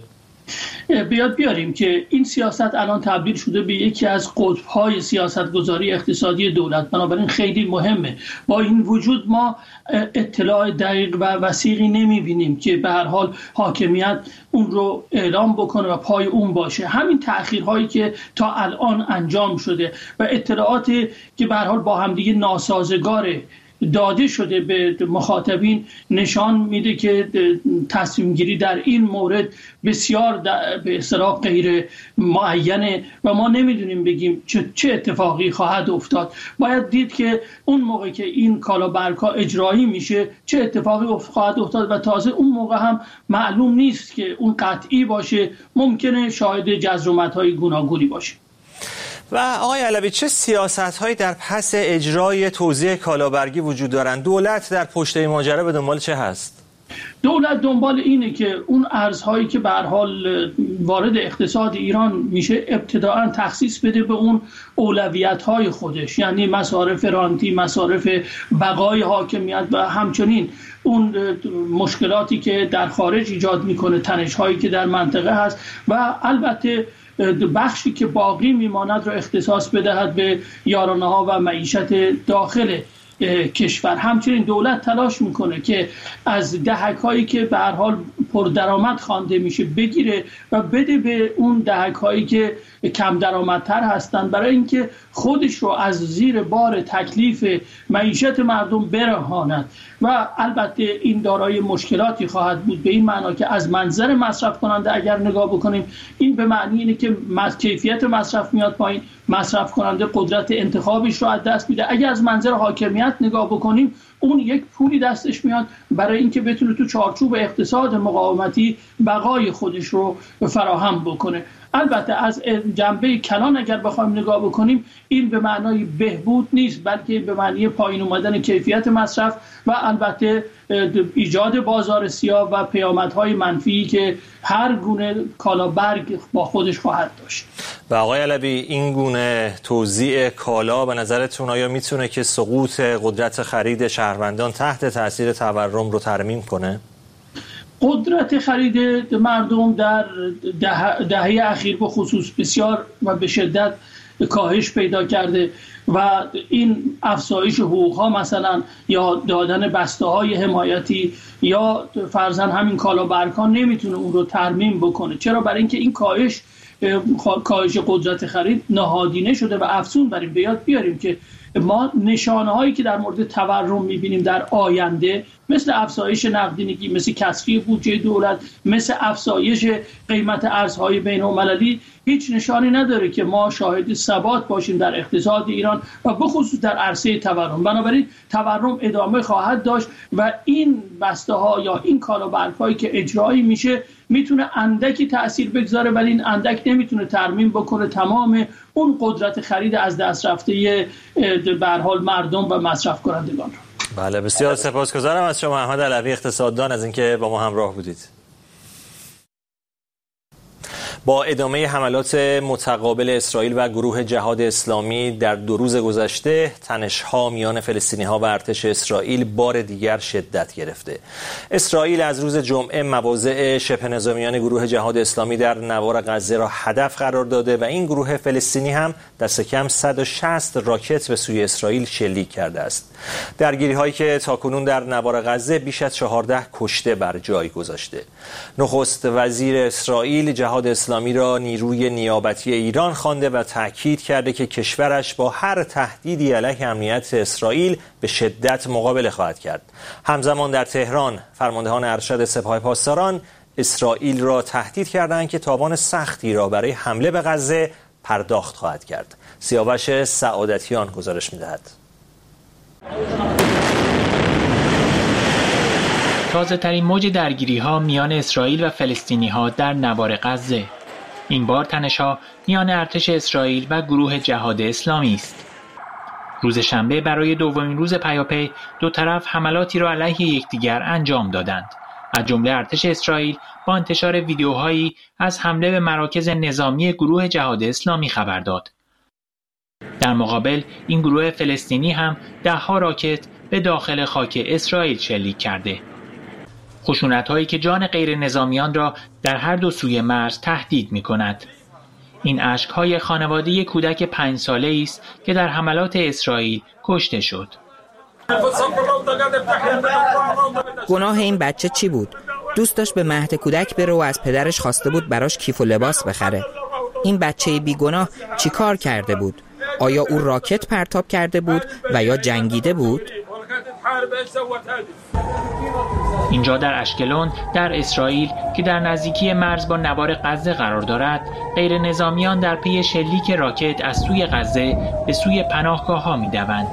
بیاریم که این سیاست الان تبدیل شده به یکی از قطب‌های سیاست‌گذاری اقتصادی دولت، بنابراین خیلی مهمه. با این وجود ما اطلاع دقیق و وثیقی نمی‌بینیم که به هر حال حاکمیت اون رو اعلام بکنه و پای اون باشه. همین تأخیرهایی که تا الان انجام شده و اطلاعاتی که به هر حال با همدیگه ناسازگاره داده شده به مخاطبین نشان میده که تصمیم گیری در این مورد بسیار به اصطلاح غیر معینه و ما نمیدونیم بگیم چه اتفاقی خواهد افتاد. باید دید که اون موقع که این کالابرگ‌ها اجرایی میشه چه اتفاقی خواهد افتاد و تازه اون موقع هم معلوم نیست که اون قطعی باشه، ممکنه شاهد جذر و مدهای گوناگونی باشه. و آقای علوی، چه سیاست‌هایی در پس اجرای توزیع کالابرگی وجود دارند؟ دولت در پشت این ماجرا به دنبال چه هست؟ دولت دنبال اینه که اون ارزهایی که به هر حال وارد اقتصاد ایران میشه ابتداعاً تخصیص بده به اون اولویت‌های خودش، یعنی مصارف رانتی، مصارف بقای حاکمیت و همچنین اون مشکلاتی که در خارج ایجاد میکنه، تنش‌هایی که در منطقه هست و البته بخشی که باقی میماند را اختصاص بدهد به یارانه‌ها و معیشت داخل کشور. همچنین دولت تلاش میکنه که از دهک‌هایی که به هر حال پردرآمد خوانده میشه بگیره و بده به اون دهک‌هایی که کم درآمدتر هستند، برای اینکه خودش رو از زیر بار تکلیف معیشت مردم برهاند. و البته این دارای مشکلاتی خواهد بود به این معنا که از منظر مصرف کننده اگر نگاه بکنیم، این به معنی اینه که کیفیت مصرف میاد پایین، مصرف کننده قدرت انتخابش رو از دست میده. اگر از منظر حاکمیت نگاه بکنیم، اون یک پولی دستش میاد برای اینکه بتونه تو چارچوب اقتصاد مقاومتی بقای خودش رو فراهم بکنه. البته از جنبه کلان اگر بخوایم نگاه بکنیم این به معنای بهبود نیست، بلکه به معنی پایین اومدن کیفیت مصرف و البته ایجاد بازار سیاه و پیامدهای منفی که هر گونه کالا برگ با خودش خواهد داشت. و آقای علوی این گونه توزیع کالا به نظرتون آیا میتونه که سقوط قدرت خرید شهروندان تحت تاثیر تورم رو ترمیم کنه؟ قدرت خرید مردم در دهه اخیر به خصوص بسیار و به شدت کاهش پیدا کرده و این افزایش حقوق‌ها مثلا یا دادن بسته‌های حمایتی یا فرضاً همین کالابرگ‌ها نمیتونه اون رو ترمیم بکنه. چرا؟ برای اینکه این کاهش قدرت خرید نهادینه شده و افزون بر این به یاد بیاریم که ما نشانه‌هایی که در مورد تورم می‌بینیم در آینده مثل افزایش نقدینگی، مثل کسری بودجه دولت، مثل افزایش قیمت ارزهای بین‌المللی هیچ نشانی نداره که ما شاهد ثبات باشیم در اقتصاد ایران و به خصوص در عرصه تورم. بنابراین تورم ادامه خواهد داشت و این بسته‌ها یا این کالابرگ‌هایی که اجرایی میشه میتونه اندکی تأثیر بگذاره، ولی این اندک نمیتونه ترمیم بکنه تمام اون قدرت خرید از دست رفته به هر حال مردم و مصرف کنندگان رو. بله، بسیار سپاسگزارم از شما احمد علوی اقتصاددان از اینکه با ما همراه بودید. با ادامه حملات متقابل اسرائیل و گروه جهاد اسلامی در 2 روز گذشته، تنش‌ها میان فلسطینی‌ها و ارتش اسرائیل بار دیگر شدت گرفته. اسرائیل از روز جمعه مواضع شبه نظامیان گروه جهاد اسلامی در نوار غزه را هدف قرار داده و این گروه فلسطینی هم دست کم 160 راکت به سوی اسرائیل شلیک کرده است. درگیری‌هایی که تاکنون در نوار غزه بیش از 14 کشته بر جای گذاشته. نخست وزیر اسرائیل جهاد اسلامی را نیروی نیابتی ایران خوانده و تاکید کرده که کشورش با هر تهدیدی علیه امنیت اسرائیل به شدت مقابله خواهد کرد. همزمان در تهران فرماندهان ارشد سپاه پاسداران اسرائیل را تهدید کردند که تاوان سختی را برای حمله به غزه پرداخت خواهد کرد. سیاوش سعادتیان گزارش می‌دهد. تازه‌ترین موج درگیری‌ها میان اسرائیل و فلسطینی‌ها در نوار غزه. این بار تنش‌ها میان ارتش اسرائیل و گروه جهاد اسلامی است. روز شنبه برای دومین روز پیاپی دو طرف حملاتی را علیه یکدیگر انجام دادند. از جمله ارتش اسرائیل با انتشار ویدیوهایی از حمله به مراکز نظامی گروه جهاد اسلامی خبر داد. در مقابل این گروه فلسطینی هم 10 راکت به داخل خاک اسرائیل شلیک کرده. خشونت‌هایی که جان غیر نظامیان را در هر دو سوی مرز تهدید می‌کند. این اشک‌های خانواده کودک 5 ساله‌ای است که در حملات اسرائیل کشته شد. گناه این بچه چی بود؟ دوست داشت به مهد کودک بره و از پدرش خواسته بود براش کیف و لباس بخره. این بچه بیگناه چی کار کرده بود؟ آیا او راکت پرتاب کرده بود و یا جنگیده بود؟ اینجا در اشکلون در اسرائیل که در نزدیکی مرز با نوار غزه قرار دارد، غیر نظامیان در پی شلیک راکت از سوی غزه به سوی پناهگاه‌ها می‌دوند.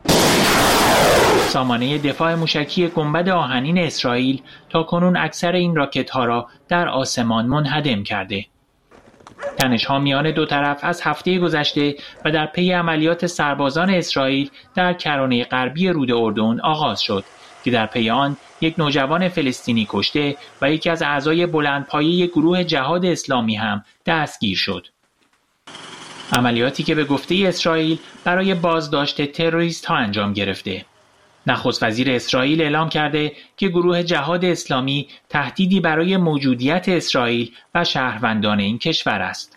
سامانه دفاع موشکی گنبد آهنین اسرائیل تاکنون اکثر این راکت‌ها را در آسمان منهدم کرده. تنش‌ها میان دو طرف از هفته گذشته و در پی عملیات سربازان اسرائیل در کرانه غربی رود اردن آغاز شد که در پی آن یک نوجوان فلسطینی کشته و یکی از اعضای بلندپایه گروه جهاد اسلامی هم دستگیر شد. عملیاتی که به گفته اسرائیل برای بازداشت تروریست ها انجام گرفته. نخست وزیر اسرائیل اعلام کرده که گروه جهاد اسلامی تهدیدی برای موجودیت اسرائیل و شهروندان این کشور است.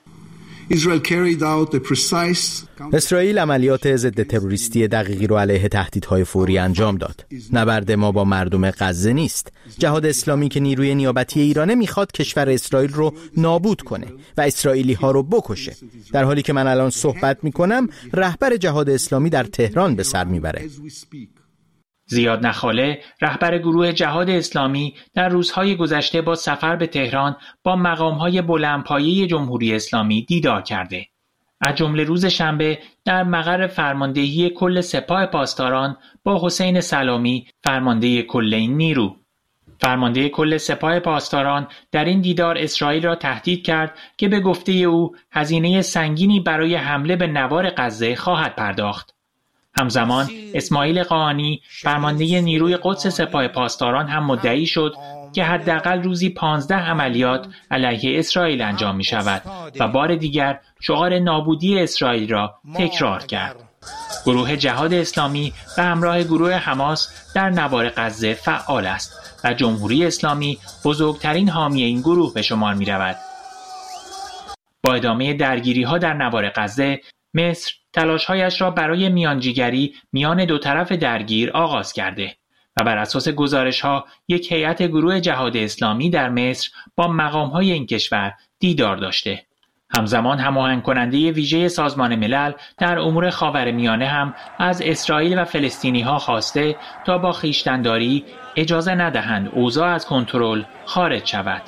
اسرائیل عملیات ضد تروریستی دقیقی رو علیه تهدیدهای فوری انجام داد. نبرد ما با مردم غزه نیست. جهاد اسلامی که نیروی نیابتی ایرانه میخواد کشور اسرائیل رو نابود کنه و اسرائیلی ها رو بکشه. در حالی که من الان صحبت میکنم رهبر جهاد اسلامی در تهران به سر میبره. زیاد نخاله رهبر گروه جهاد اسلامی در روزهای گذشته با سفر به تهران با مقامهای بلندپایه جمهوری اسلامی دیدار کرده. از جمله روز شنبه در مقر فرماندهی کل سپاه پاسداران با حسین سلامی فرمانده کل این نیرو. فرمانده کل سپاه پاسداران در این دیدار اسرائیل را تهدید کرد که به گفته او هزینه سنگینی برای حمله به نوار غزه خواهد پرداخت. همزمان اسماعیل قاآنی فرمانده نیروی قدس سپاه پاسداران هم مدعی شد که حداقل روزی 15 عملیات علیه اسرائیل انجام می شود و بار دیگر شعار نابودی اسرائیل را تکرار کرد. گروه جهاد اسلامی به همراه گروه حماس در نوار غزه فعال است و جمهوری اسلامی بزرگترین حامی این گروه به شمار می رود. با ادامه درگیری ها در نوار غزه، مصر تلاش‌هایش را برای میانجیگری میان دو طرف درگیر آغاز کرده و بر اساس گزارش‌ها یک هیئت گروه جهاد اسلامی در مصر با مقام‌های این کشور دیدار داشته. همزمان هماهنگ کننده ویژه سازمان ملل در امور خاورمیانه هم از اسرائیل و فلسطینی‌ها خواسته تا با خویشتن‌داری اجازه ندهند اوضاع از کنترل خارج شود.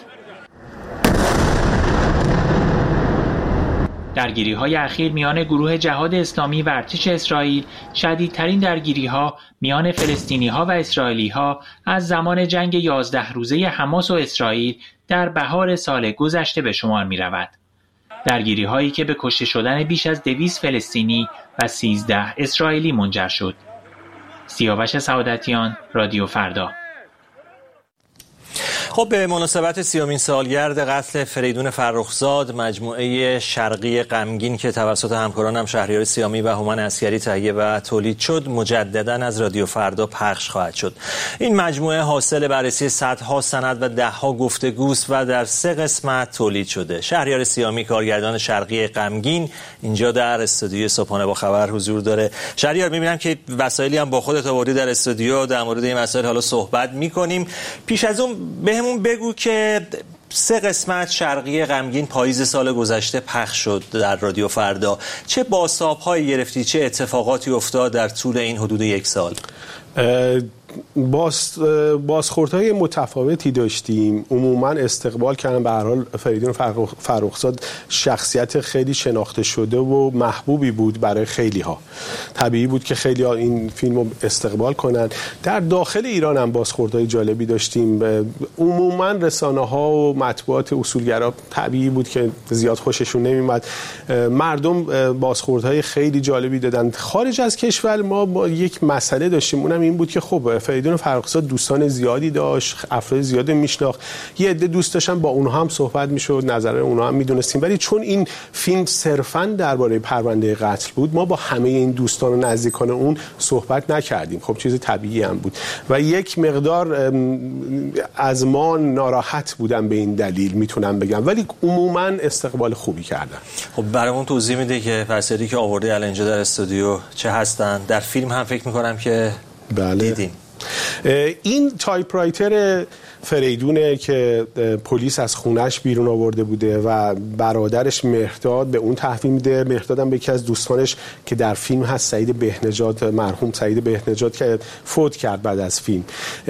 درگیری‌های اخیر میان گروه جهاد اسلامی و ارتش اسرائیل شدیدترین درگیری‌ها میان فلسطینی‌ها و اسرائیلی‌ها از زمان جنگ 11 روزه حماس و اسرائیل در بهار سال گذشته به شمار می‌رود. درگیری‌هایی که به کشته شدن بیش از 200 فلسطینی و 13 اسرائیلی منجر شد. سیاوش سعادتیان، رادیو فردا. خب به مناسبت 30مین سالگرد قتل فریدون فرخزاد، مجموعه شرقی غمگین که توسط همکارانم شهریار سیامی و هومن عسکری تهیه و تولید شد، مجددا از رادیو فردا پخش خواهد شد. این مجموعه حاصل بررسی صدها سند و دهها گفتگوست و در 3 قسمت تولید شده. شهریار سیامی، کارگردان شرقی غمگین، اینجا در استودیو صبحانه با خبر حضور داره. شهریار، می‌بینم که وسایلی هم با خودت آوردی در استودیو، در مورد این مسائل حالا صحبت می‌کنیم. پیش از اون بهمون بگو که 3 قسمت شرقی غمگین پاییز سال گذشته پخش شد در رادیو فردا. چه بازتاب‌هایی گرفتی؟ چه اتفاقاتی افتاد در طول این حدود 1 سال؟ بازخوردهای متفاوتی داشتیم. عموما استقبال کردن به هر حال فریدون فرخزاد شخصیت خیلی شناخته شده و محبوبی بود برای خیلی ها. طبیعی بود که خیلی ها این فیلم رو استقبال کنن. در داخل ایران هم بازخوردهای جالبی داشتیم. عموما رسانه ها و مطبوعات اصولگرا طبیعی بود که زیاد خوششون نمیومد. مردم بازخوردهای خیلی جالبی دادن. خارج از کشور ما با یک مسئله داشتیم، اونم این بود که خب فریدون فرخزاد دوستان زیادی داشت، افراد زیادی میشناخت، یه عده دوست داشتن، با اونها هم صحبت میشد، نظر اونها هم میدونستیم، ولی چون این فیلم صرفاً درباره پرونده قتل بود، ما با همه این دوستان و نزدیکان اون صحبت نکردیم. خب چیز طبیعی هم بود و یک مقدار از ما ناراحت بودن به این دلیل، میتونم بگم، ولی عموما استقبال خوبی کردن. خب برامون توضیح میده که وسایلی که آورده الان اینجا در استودیو چه هستن؟ در فیلم هم فکر میکنم که دیدیم. این تایپرایتر فریدونه که پلیس از خونش بیرون آورده بوده و برادرش مهرداد به اون تحویل میده. مهرداد هم یکی از دوستانش که در فیلم هست، سعید بهنژاد، مرحوم سعید بهنژاد که فوت کرد بعد از فیلم.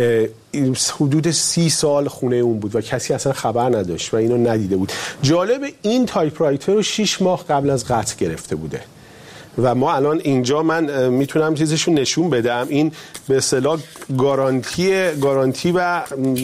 حدود 30 سال خونه اون بود و کسی اصلا خبر نداشت و اینو ندیده بود. جالب، این تایپرایتر رو 6 ماه قبل از قتل گرفته بوده و ما الان اینجا من میتونم چیزشو نشون بدم. این به اصطلاح گارانتی و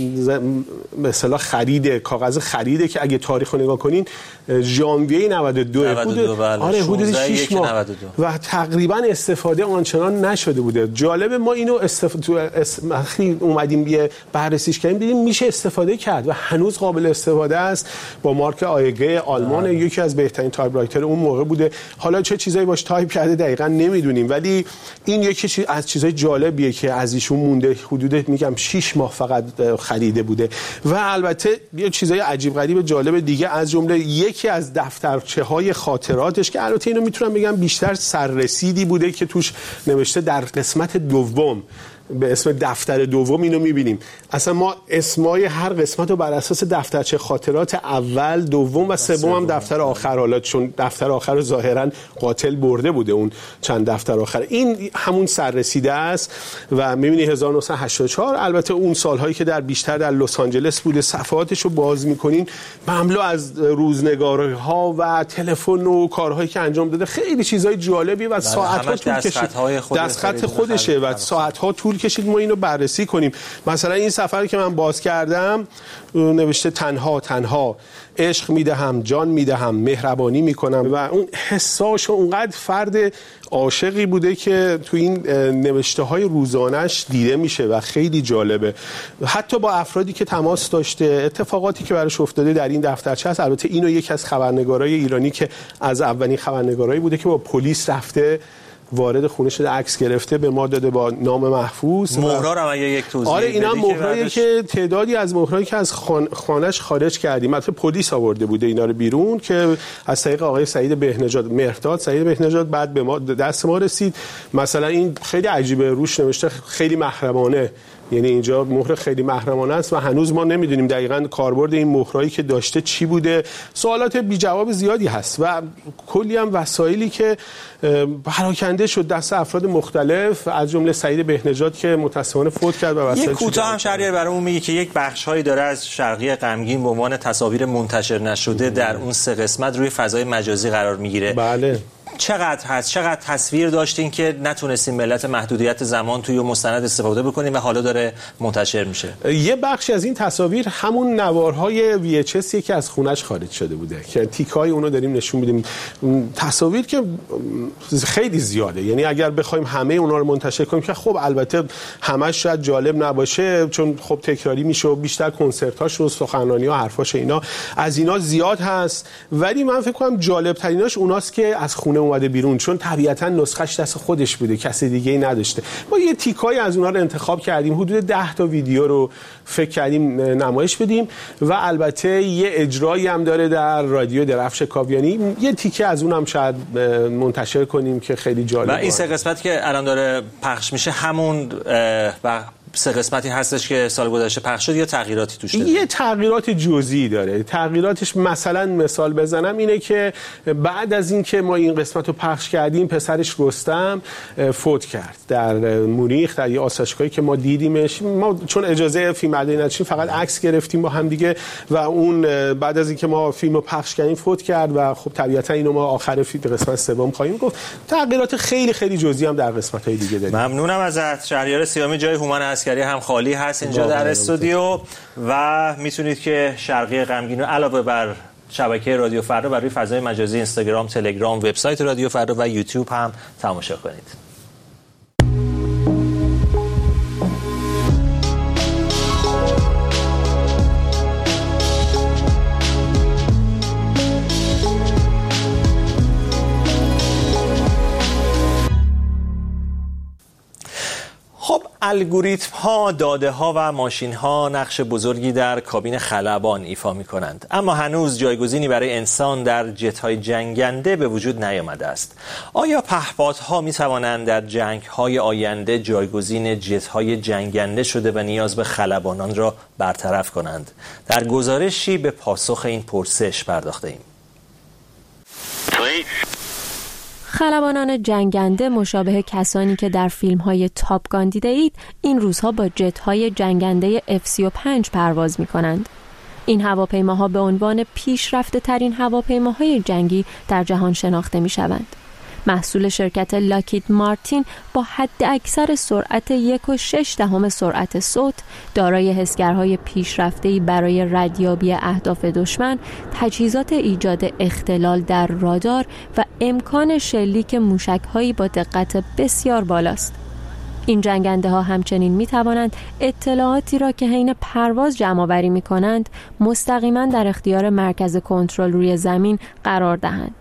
به اصطلاح خرید، کاغذ خریده که اگه تاریخو نگاه کنین ژانویه 92 حدود 6 ماه و تقریبا استفاده آنچنان نشده بوده. جالب، ما اینو وقتی اومدیم یه بررسیش کردیم دیدیم میشه استفاده کرد و هنوز قابل استفاده است. با مارک آیگه آلمان، یکی از بهترین تایپرایتر اون موقع بوده. حالا چه چیزایی باش تایپ کرده دقیقاً نمیدونیم، ولی این یکی از چیزای جالبیه که از ایشون مونده. حدود میگم 6 ماه فقط خریده بوده. و البته یه چیزای عجیب غریب جالب دیگه، از جمله یکی از دفترچه‌های خاطراتش که البته اینو میتونم بگم بیشتر سررسیدی بوده که توش نوشته در قسمت دوم به اسم دفتر دوم اینو میبینیم. اصلا ما اسمای هر قسمت رو بر اساس دفترچه خاطرات اول، دوم و سوم هم دفتر آخر، حالا چون دفتر آخر رو ظاهرا قاتل برده بوده اون چند دفتر آخر، این همون سررسیده است. و میبینی 1984 البته اون سالهایی که بیشتر در لس آنجلس بوده، صفحاتش رو باز میکنین مملو از روزنگارها و تلفن و کارهایی که انجام داده، خیلی چیزای جالبی و ساعت‌ها طول کشید. دستخط خودشه و ساعت‌ها طول کشید ما اینو بررسی کنیم. مثلا این سفری که من باز کردم نوشته تنها عشق میدهم، جان میدهم، مهربانی میکنم و اون حساش اونقدر فرد عاشقی بوده که تو این نوشته های روزانش دیده میشه و خیلی جالبه. حتی با افرادی که تماس داشته، اتفاقاتی که براش افتاده در این دفترچه هست. البته اینو یکی از خبرنگارای ایرانی که از اولین خبرنگارایی بوده که با پلیس رفته وارد خونه شده، عکس گرفته، به ما داده با نام محفوظ. مهرها رو هم یک توضیح آره اینا مهرایی که تعدادی از مهرایی که از خانه‌اش خارج کردیم، البته پلیس آورده بوده اینا رو بیرون که از طریق آقای سعید بهنژاد، مهرداد سعید بهنژاد بعد به ما دست ما رسید. مثلا این خیلی عجیبه، روش نوشته خیلی محرمانه، یعنی اینجا مهر خیلی محرمانه است و هنوز ما نمیدونیم دقیقاً کاربرد این مهرایی که داشته چی بوده. سوالات بی جواب زیادی هست و کلی هم وسایلی که پراکنده شد دست افراد مختلف، از جمله سعید بهنژاد که متأسفانه فوت کرد. و یک کوتاه هم شهریار برامون میگه که یک بخش‌هایی داره از شرقی غمگین به عنوان تصاویر منتشر نشده در اون 3 قسمت روی فضای مجازی قرار میگیره. بله. چقدر هست، چقدر تصویر داشتین که نتونستیم ملت محدودیت زمان توی مستند استفاده بکنیم و حالا داره منتشر میشه؟ یه بخشی از این تصاویر همون نوارهای VHS که از خونش خارج شده بوده که تیکای اونو داریم نشون میدیم. تصاویر که خیلی زیاده، یعنی اگر بخوایم همه اونا رو منتشر کنیم که خب البته همش شاید جالب نباشه چون خب تکراری میشه و بیشتر کنسرتاش و سخنرانی‌ها حرفاش اینا از اینا زیاد هست، ولی من فکر کنم جالب تریناش اوناست که از خونه اومده بیرون، چون طبیعتاً نسخش دست خودش بوده، کسی دیگه‌ای نداشته. ما یه تیکای از اونها رو انتخاب کردیم، حدود 10 تا ویدیو رو فکر کردیم نمایش بدیم و البته یه اجرایی هم داره در رادیو درفش کاویانی، یه تیکه از اونم شاید منتشر کنیم که خیلی جالبه. و این 3 قسمت که الان داره پخش میشه همون و 3 قسمتی هستش که سال گذشته پخش شد یا تغییراتی توش داره؟ یه تغییرات جزئی داره. تغییراتش مثلا مثال بزنم اینه که بعد از این که ما این قسمت رو پخش کردیم پسرش رستم فوت کرد در مونیخ، در یه آسایشگاهی که ما دیدیمش. ما چون اجازه فیلم برداری نداشتیم فقط عکس گرفتیم با هم دیگه و اون بعد از این که ما فیلم رو پخش کردیم فوت کرد و خب طبیعتا اینو ما آخر قسمت سوم خواهیم گفت. تغییرات خیلی خیلی جزئی هم در قسمت‌های دیگه داریم. ممنونم ازت. شهریار سیامی جای هومن عسکری هم خالی هست اینجا در استودیو و میتونید که شرقی غمگین رو علاوه بر شبکه رادیو فردا بر روی فضای مجازی اینستاگرام، تلگرام، وبسایت رادیو فردا و یوتیوب هم تماشا کنید. خب الگوریتم ها، داده ها و ماشین ها نقش بزرگی در کابین خلبان ایفا می کنند، اما هنوز جایگزینی برای انسان در جت های جنگنده به وجود نیامده است. آیا پهپادها می توانند در جنگ های آینده جایگزین جت های جنگنده شده و نیاز به خلبانان را برطرف کنند؟ در گزارشی به پاسخ این پرسش پرداخته ایم. خلبانان جنگنده مشابه کسانی که در فیلم‌های تاپ گان دیده اید این روزها با جت‌های جنگنده F-35 پرواز می‌کنند. این هواپیماها به عنوان پیشرفته‌ترین هواپیماهای جنگی در جهان شناخته می‌شوند. محصول شرکت لاکید مارتین با حد اکثر سرعت 1.6 سرعت صوت، دارای حسگرهای پیشرفته‌ای برای ردیابی اهداف دشمن، تجهیزات ایجاد اختلال در رادار و امکان شلیک موشک‌هایی با دقت بسیار بالاست. این جنگنده ها همچنین می توانند اطلاعاتی را که حین پرواز جمع‌آوری می کنند مستقیما در اختیار مرکز کنترل روی زمین قرار دهند.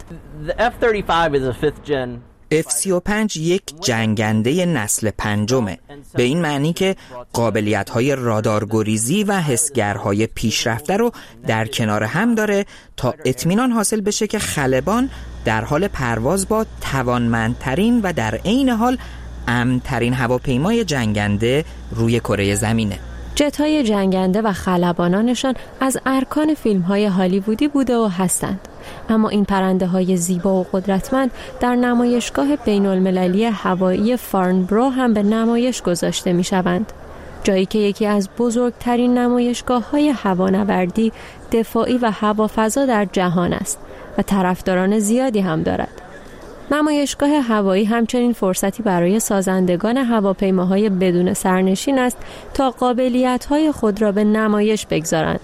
F-35 یک جنگنده نسل 5 به این معنی که قابلیت‌های رادارگریزی و حسگرهای پیشرفته رو در کنار هم داره تا اطمینان حاصل بشه که خلبان در حال پرواز با توانمندترین و در عین حال امن‌ترین هواپیمای جنگنده روی کره زمینه. جت‌های جنگنده و خلبانانشان از ارکان فیلم‌های هالیوودی بوده و هستند. اما این پرنده‌های زیبا و قدرتمند در نمایشگاه بین‌المللی هوایی فارنبرو هم به نمایش گذاشته می‌شوند. جایی که یکی از بزرگترین نمایشگاه‌های هوانوردی، دفاعی و هوافضا در جهان است و طرفداران زیادی هم دارد. نمایشگاه هوایی همچنین فرصتی برای سازندگان هواپیماهای بدون سرنشین است تا قابلیت‌های خود را به نمایش بگذارند.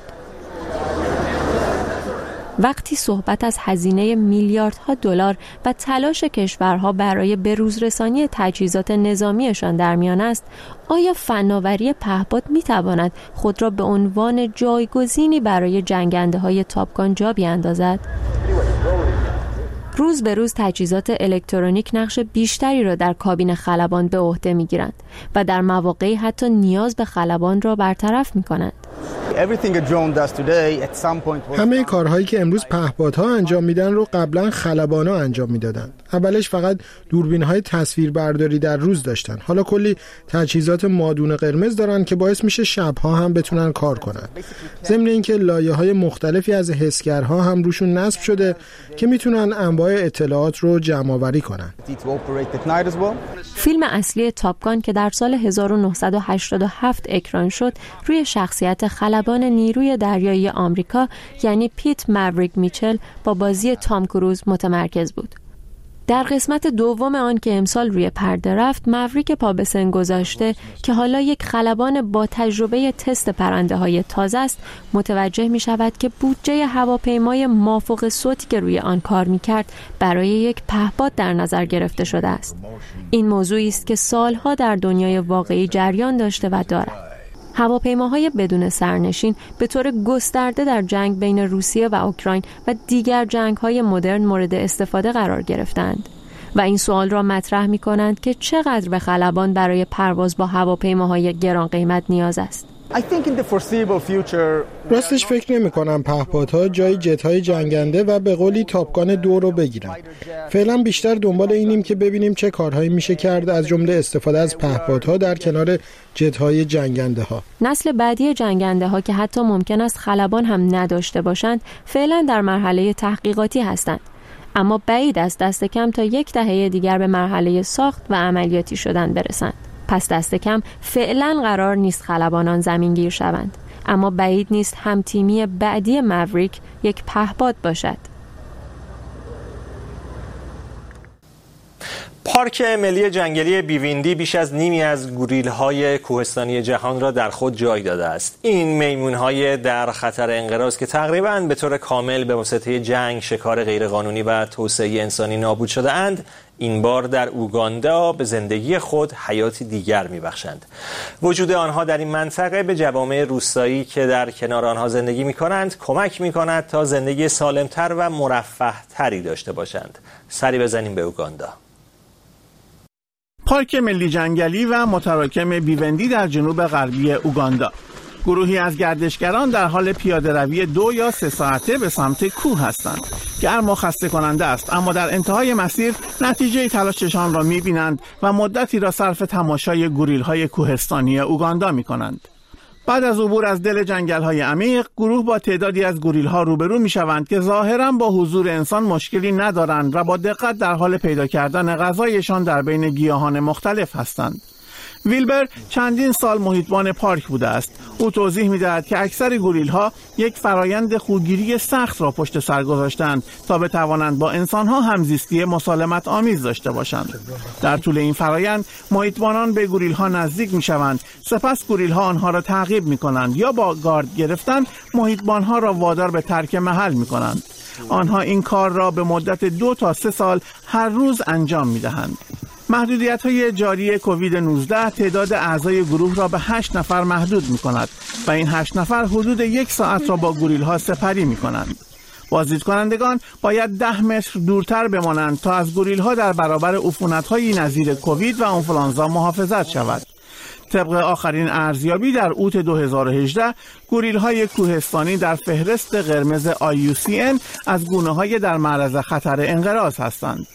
وقتی صحبت از هزینه میلیاردها دلار و تلاش کشورها برای بروزرسانی تجهیزات نظامیشان در میان است، آیا فناوری پهپاد میتواند خود را به عنوان جایگزینی برای جنگنده‌های تاپگان جا بیاندازد؟ روز به روز تجهیزات الکترونیک نقش بیشتری را در کابین خلبان به عهده می‌گیرند و در مواقعی حتی نیاز به خلبان را برطرف می‌کنند. همه کارهایی که امروز پهپادها انجام میدن رو قبلا خلبانا انجام میدادن. اولش فقط دوربین‌های تصویربرداری در روز داشتن. حالا کلی تجهیزات مادون قرمز دارن که باعث میشه شب‌ها هم بتونن کار کنن. ضمن اینکه لایه‌های مختلفی از حسگرها هم روشون نصب شده که میتونن انواع اطلاعات رو جمع‌آوری کنن. فیلم اصلی تاپگان که در سال 1987 اکران شد، روی شخصیت خلبان نیروی دریایی آمریکا یعنی پیت موریک میچل با بازی تام کروز متمرکز بود. در قسمت دوم آن که امسال روی پرده رفت، موریک پا به سن گذاشته که حالا یک خلبان با تجربه تست پرنده‌های تازه است، متوجه می شود که بودجه هواپیمای مافوق صوتی که روی آن کار می کرد برای یک پهپاد در نظر گرفته شده است. این موضوعی است که سالها در دنیای واقعی جریان داشته و دارد. هواپیماهای بدون سرنشین به طور گسترده در جنگ بین روسیه و اوکراین و دیگر جنگ‌های مدرن مورد استفاده قرار گرفتند و این سوال را مطرح می‌کنند که چقدر به خلبان برای پرواز با هواپیماهای گران قیمت نیاز است. راستش فکر نمی کنم پهپادها جای جت‌های جنگنده و به قولی تاپگان 2 رو بگیرن. فعلا بیشتر دنبال اینیم که ببینیم چه کارهایی میشه کرد، از جمله استفاده از پهپادها در کنار جت‌های جنگنده ها. نسل بعدی جنگنده ها که حتی ممکن است خلبان هم نداشته باشند، فعلا در مرحله تحقیقاتی هستند. اما بعید است دست کم تا یک دهه دیگر به مرحله ساخت و عملیاتی شدن برسند. پس دست کم فعلا قرار نیست خلبانان زمینگیر شوند، اما بعید نیست هم تیمی بعدی موریک یک پهپاد باشد. پارک ملی جنگلی بیویندی بیش از نیمی از گوریل‌های کوهستانی جهان را در خود جای داده است. این میمون‌های در خطر انقراض که تقریباً به طور کامل به واسطه جنگ، شکار غیرقانونی و توسعه انسانی نابود شده اند، این بار در اوگاندا به زندگی خود حیاتی دیگر می‌بخشند. وجود آنها در این منطقه به جوامع روستایی که در کنار آنها زندگی می‌کنند کمک می‌کند تا زندگی سالم‌تر و مرفه‌تری داشته باشند. سری بزنیم به اوگاندا. پارک ملی جنگلی و متراکم بیوندی در جنوب غربی اوگاندا. گروهی از گردشگران در حال پیاده روی 2 یا 3 ساعته به سمت کوه هستند. گرم و خسته کننده است، اما در انتهای مسیر نتیجه تلاششان را می‌بینند و مدتی را صرف تماشای گوریل‌های کوهستانی اوگاندا می‌کنند. بعد از عبور از دل جنگل‌های عمیق، گروه با تعدادی از گوریل‌ها روبرو می‌شوند که ظاهراً با حضور انسان مشکلی ندارند و با دقت در حال پیدا کردن غذایشان در بین گیاهان مختلف هستند. ویلبر چندین سال محیطبان پارک بوده است. او توضیح می‌دهد که اکثر گوریل‌ها یک فرایند خوگیری سخت را پشت سر گذاشتند تا بتوانند با انسان‌ها همزیستی مسالمت آمیز داشته باشند. در طول این فرایند محیطبانان به گوریل‌ها نزدیک می‌شوند، سپس گوریل‌ها آنها را تعقیب می‌کنند یا با گارد گرفتن محیطبان‌ها را وادار به ترک محل می‌کنند. آنها این کار را به مدت 2 تا 3 سال هر روز انجام می‌دهند. محدودیت‌های جاری کووید 19 تعداد اعضای گروه را به 8 نفر محدود می‌کند و این 8 نفر حدود 1 ساعت را با گوریل‌ها سپری می‌کنند. بازدیدکنندگان باید 10 متر دورتر بمانند تا از گوریل‌ها در برابر عفونت‌هایی نظیر کووید و آنفولانزا محافظت شود. طبق آخرین ارزیابی در اوت 2018 گوریل‌های کوهستانی در فهرست قرمز IUCN از گونه‌های در معرض خطر انقراض هستند.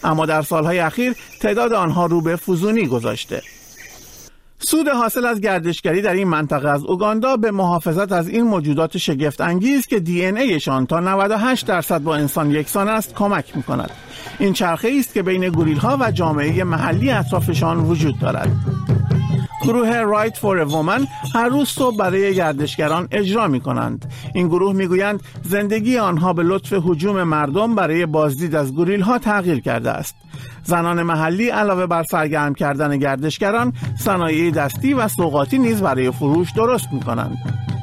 اما در سالهای اخیر تعداد آنها رو به فزونی گذاشته. سود حاصل از گردشگری در این منطقه از اوگاندا به محافظت از این موجودات شگفت انگیز که دی ان ایشان تا 98% با انسان یکسان است کمک می‌کند. این چرخه است که بین گوریل‌ها و جامعه محلی اطرافشان وجود دارد. گروه رایت فور وومن هر روز صبح برای گردشگران اجرا می‌کنند. این گروه می‌گویند زندگی آنها به لطف هجوم مردم برای بازدید از گوریل‌ها تغییر کرده است. زنان محلی علاوه بر سرگرم کردن گردشگران، صنایع دستی و سوغاتی نیز برای فروش درست می‌کنند.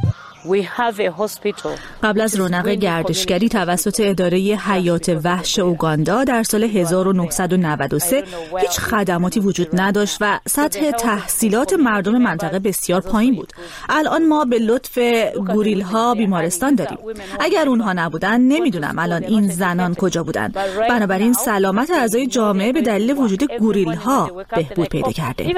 قبل از رونق گردشگری توسط اداره حیات وحش اوگاندا در سال 1993 هیچ خدماتی وجود نداشت و سطح تحصیلات مردم منطقه بسیار پایین بود. الان ما به لطف گوریل ها بیمارستان داریم. اگر اونها نبودن نمیدونم الان این زنان کجا بودن. بنابراین سلامت اعضای جامعه به دلیل وجود گوریل ها بهبود پیدا کرده.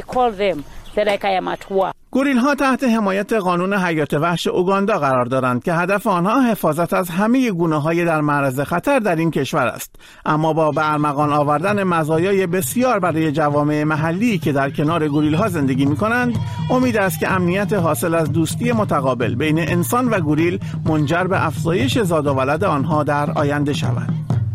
گوریل ها تحت حمایت قانون حیات وحش اوگاندا قرار دارند که هدف آنها حفاظت از همه گونه‌های در معرض خطر در این کشور است، اما با به ارمغان آوردن مزایای بسیار برای جوامع محلی که در کنار گوریل ها زندگی می‌کنند، امید است که امنیت حاصل از دوستی متقابل بین انسان و گوریل منجر به افزایش زاد و ولد آنها در آینده شود.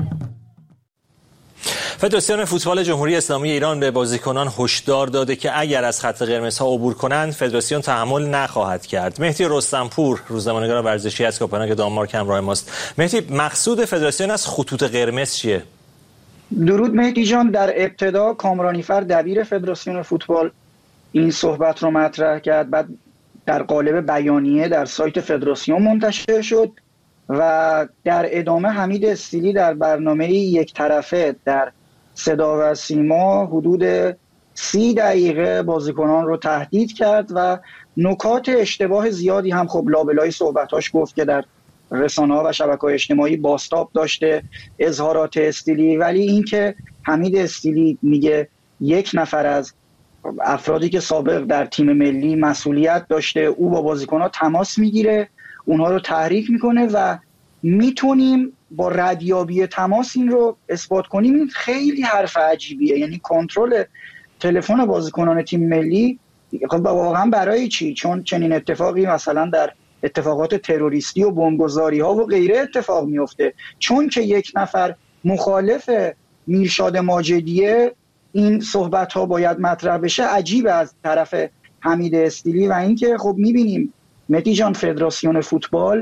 فدراسیون فوتبال جمهوری اسلامی ایران به بازیکنان هشدار داده که اگر از خط قرمزها عبور کنند فدراسیون تحمل نخواهد کرد. مهدی رستمپور، روزنامه‌نگار ورزشی از کوپنهاگ دانمارک همراه ماست. مهدی، مقصود فدراسیون از خطوط قرمز چیه؟ درود مهدی جان. در ابتدا کامرانیفر دبیر فدراسیون فوتبال این صحبت رو مطرح کرد، بعد در قالب بیانیه در سایت فدراسیون منتشر شد و در ادامه حمید استیلی در برنامه یک طرفه در صدا و سیما حدود 30 دقیقه بازیکنان رو تهدید کرد و نکات اشتباه زیادی هم خب لابلای صحبتاش گفت که در رسانه‌ها و شبکه‌های اجتماعی بازتاب داشته اظهارات استیلی. ولی این که حمید استیلی میگه یک نفر از افرادی که سابق در تیم ملی مسئولیت داشته، او با بازیکن‌ها تماس میگیره، اونها رو تحریک میکنه و میتونیم با ردیابی تماس این رو اثبات کنیم، این خیلی حرف عجیبیه. یعنی کنترل تلفن بازیکنان تیم ملی خب واقعا برای چی؟ چون چنین اتفاقی مثلا در اتفاقات تروریستی و بمبگذاری ها و غیره اتفاق میفته. چون که یک نفر مخالف میرشاد ماجدیه این صحبت ها باید مطرح بشه، عجیبه از طرف حمید استیلی. و اینکه خب میبینیم مهدی جان فدراسیون فوتبال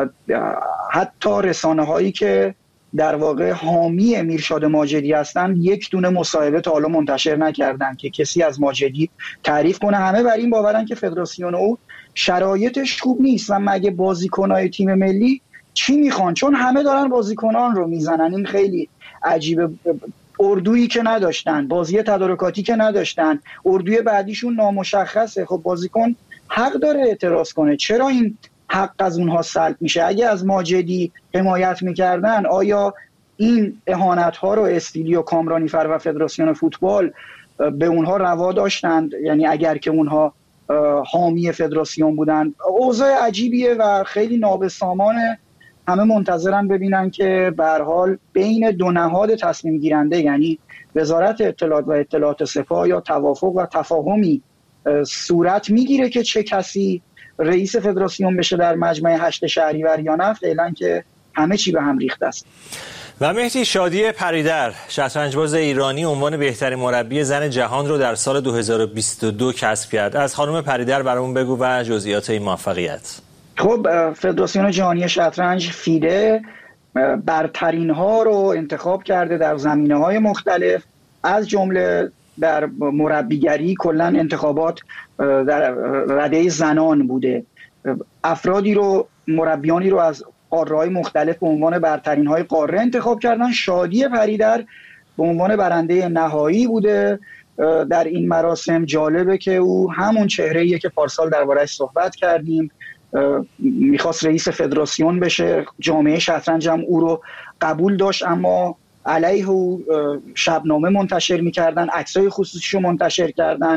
حتی رسانه هایی که در واقع حامی میرشاد ماجدی هستن یک دونه مصاحبه تا حالا منتشر نکردن که کسی از ماجدی تعریف کنه. همه بر این باورن که فدراسیون او شرایطش خوب نیست و مگه بازیکنای تیم ملی چی میخوان؟ چون همه دارن بازیکنان رو میزنن. این خیلی عجیبه. اردویی که نداشتن، بازی تدارکاتی که نداشتن، اردوی بعدیشون نامشخصه. خب بازیکن حق داره اعتراض کنه. چرا این حق از اونها سلب میشه؟ اگه از ماجدی حمایت میکردن آیا این اهانت ها رو استیلی و کامرانیفر و فدراسیون فوتبال به اونها روا داشتند؟ یعنی اگر که اونها حامی فدراسیون بودن. اوضاع عجیبیه و خیلی نابسامانه. همه منتظرن ببینن که به هر حال بین دو نهاد تصمیم گیرنده یعنی وزارت اطلاعات و اطلاعات سپاه یا توافق و تفاهمی صورت میگیره که چه کسی رئیس فدراسیون بشه در مجمع 8 شهریور یا نه. فعلا که همه چی به هم ریخته است. و مهدی، شادی پریدر، شطرنج‌باز ایرانی، عنوان بهترین مربی زن جهان رو در سال 2022 کسب کرد. از خانم پریدر برامون بگو و جزئیات این موفقیت. خب فدراسیون جهانی شطرنج فیده برترین ها رو انتخاب کرده در زمینه‌های مختلف، از جمله در مربیگری. کلا انتخابات در رده زنان بوده. افرادی رو، مربیانی رو از قاره‌های مختلف به عنوان برترین های قاره انتخاب کردن. شادی پریدر به عنوان برنده نهایی بوده در این مراسم. جالبه که او همون چهره‌ایه که پارسال درباره‌اش صحبت کردیم، میخواست رئیس فدراسیون بشه. جامعه شطرنج هم او رو قبول داشت، اما علیه او شبنامه منتشر میکردن، عکسای خصوصیشو منتشر کردن.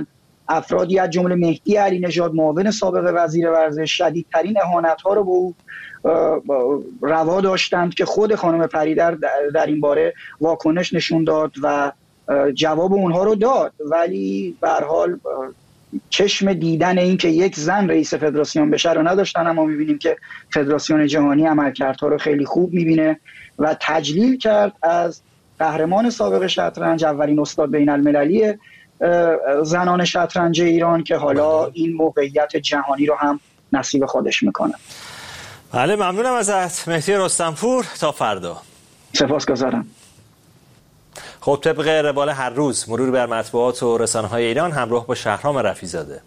افرادی از جمله مهدی علی نژاد معاون سابق وزیر ورزش شدیدترین اهانت‌ها رو به او روا داشتند که خود خانم پریدر در این باره واکنش نشون داد و جواب اونها رو داد. ولی به هر حال چشم دیدن این که یک زن رئیس فدراسیون بشه رو نداشتن، اما می‌بینیم که فدراسیون جهانی عملکردها رو خیلی خوب می‌بینه و تجلیل کرد از قهرمان سابق شطرنج، اولین استاد بین المللی زنان شطرنج ایران، که حالا این موقعیت جهانی رو هم نصیب خودش میکنه. بله، ممنونم ازت مهدی رستمپور. تا فردا. سپاسگزارم. خب طبق روال هر روز مرور بر مطبوعات و رسانه‌های ایران همراه با شهرام رفیع‌زاده.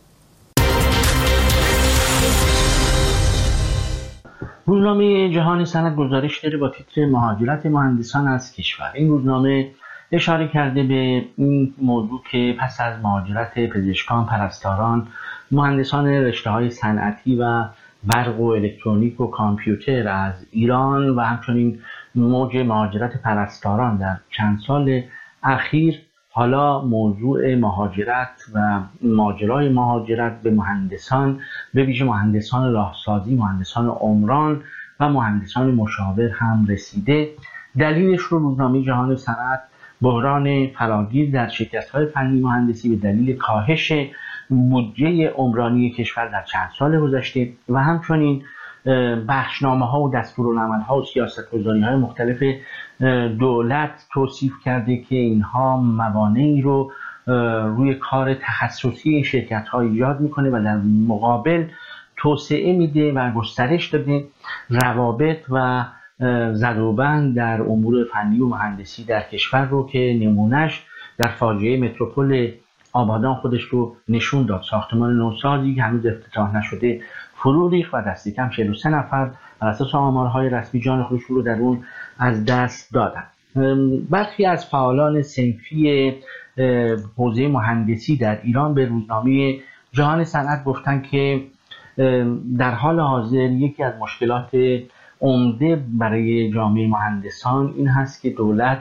روزنامه جهان سند گزارش داره با تیتر مهاجرت مهندسان از کشور. این روزنامه اشاره کرده به این موضوع که پس از مهاجرت پزشکان، پرستاران، مهندسان رشته‌های صنعتی و برق و الکترونیک و کامپیوتر از ایران و همچنین موج مهاجرت پرستاران در چند سال اخیر، حالا موضوع مهاجرت و ماجرای مهاجرت به مهندسان، به ویژه مهندسان راهسازی، مهندسان عمران و مهندسان مشاور هم رسیده. دلیلش رو روزنامه جهان صنعت بحران فراگیر در شرکت‌های فنی مهندسی به دلیل کاهش بودجه عمرانی کشور در چند سال گذشته و همچنین بخشنامه‌ها و دستورالعمل‌ها و سیاست‌گذاری‌های مختلف دولت توصیف کرده که اینها موانعی رو روی کار تخصصی این شرکت‌ها ایجاد می‌کنه و در مقابل توسعه میده و گسترش داده روابط و زدوبند در امور فنی و مهندسی در کشور رو که نمونهش در فاجعه متروپول آبادان خودش رو نشون داد. ساختمان نوسازی که هنوز افتتاح نشده فرو ریخت و دست کم 43 نفر بر اساس آمارهای رسمی جان خودشون رو در اون از دست دادن. برخی از فعالان صنفی حوزه مهندسی در ایران به روزنامه جهان صنعت گفتن که در حال حاضر یکی از مشکلات عمده برای جامعه مهندسان این هست که دولت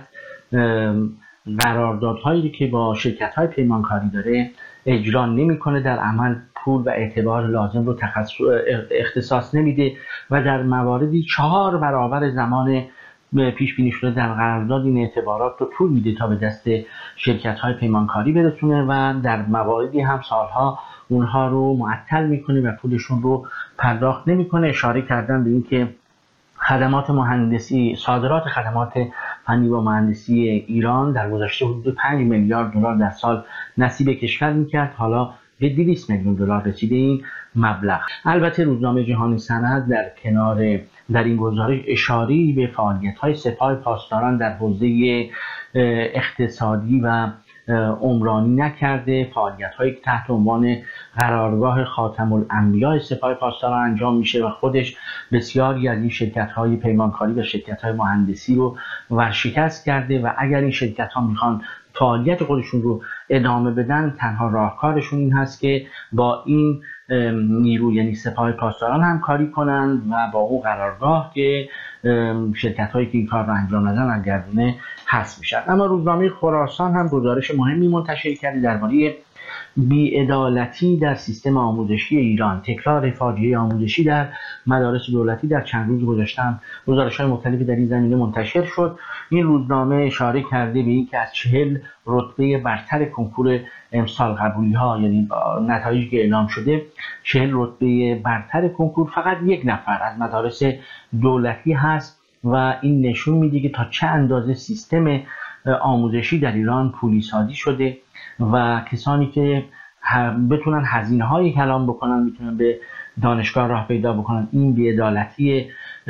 قراردادهایی که با شرکت‌های پیمانکاری داره اجرا نمی‌کنه، در عمل پول و اعتبار لازم رو اختصاص نمیده و در مواردی 4 برابر زمان پیش بینی شده در قرارداد این اعتبارات رو طول میده تا به دست شرکت‌های پیمانکاری برسونه و در مواردی هم سالها اونها رو معطل میکنه و پولشون رو پرداخت نمیکنه. اشاره کردن به این که خدمات مهندسی، صادرات خدمات فنی و مهندسی ایران در گذشته حدود 5 میلیارد دلار در سال نصیب کشور میکرد، حالا به 200 میلیون دلار رسیده این مبلغ. البته روزنامه جهان صنعت در این گزارش اشاره‌ای به فعالیت‌های سپاه پاسداران در حوزه اقتصادی و عمرانی نکرده. فعالیت‌هایی که تحت عنوان قرارگاه خاتم الانبیاء سپاه پاسداران انجام میشه و خودش بسیاری از این شرکت‌های پیمانکاری و شرکت‌های مهندسی رو ورشکست کرده و اگر این شرکت‌ها میخوان فعالیت خودشون رو ادامه بدن، تنها راهکارشون این هست که با این نیرو یعنی سپاه پاسداران همکاری کنن و با اون قرارگاه که شرکت‌هایی که این کار رو انجام ندن از گردونه حذف میشن. اما روزنامه خراسان هم گزارش مهمی منتشر کرده درباره بی‌عدالتی در سیستم آموزشی ایران. تکرار فاجعه آموزشی در مدارس دولتی در چند روز گذشته گزارش‌های مختلفی در این زمینه منتشر شد. این روزنامه اشاره کرده به اینکه از 40 رتبه برتر کنکور امسال قبولی‌ها، یعنی نتایجی که اعلام شده، 40 رتبه برتر کنکور فقط 1 نفر از مدارس دولتی هست و این نشون میده که تا چه اندازه سیستم آموزشی در ایران پولیسازی شده و کسانی که بتونن هزینه‌های کلام بکنن، میتونن به دانشگاه راه پیدا بکنن. این بی‌عدالتی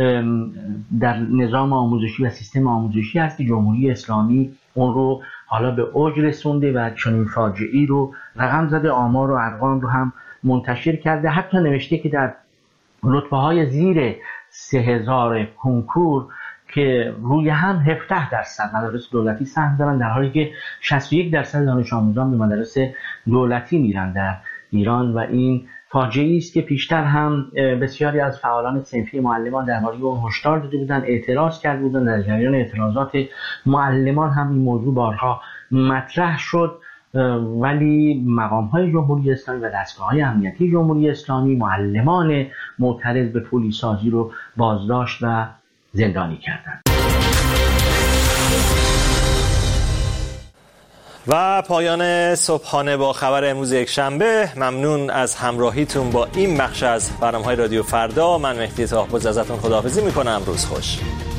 در نظام آموزشی و سیستم آموزشی هست که جمهوری اسلامی اون رو حالا به اوج رسونده و چنین فاجعه‌ای رو رقم زده، آمار و ارقام رو هم منتشر کرده. حتی نوشته که در رتبه‌های زیر 3000 کنکور که روی هم 17% مدارس دولتی سهم دارن، در حالی که 61% دانش آموزان به مدارس دولتی میرن در ایران و این فاجعه‌ای است که پیشتر هم بسیاری از فعالان صنفی معلمان درباره اون هشدار داده بودن، اعتراض کرده بودن. در جریان اعتراضات معلمان هم این موضوع بارها مطرح شد ولی مقام‌های جمهوری اسلامی و دستگاه‌های امنیتی جمهوری اسلامی معلمان معترض به پلیسازی رو بازداشت و زندانی کردند. و پایان صبحانه با خبر امروز یکشنبه. ممنون از همراهیتون با این بخش از برنامه‌های رادیو فردا. من مهدی طاهبوز ازتون خداحافظی میکنم. روز خوش.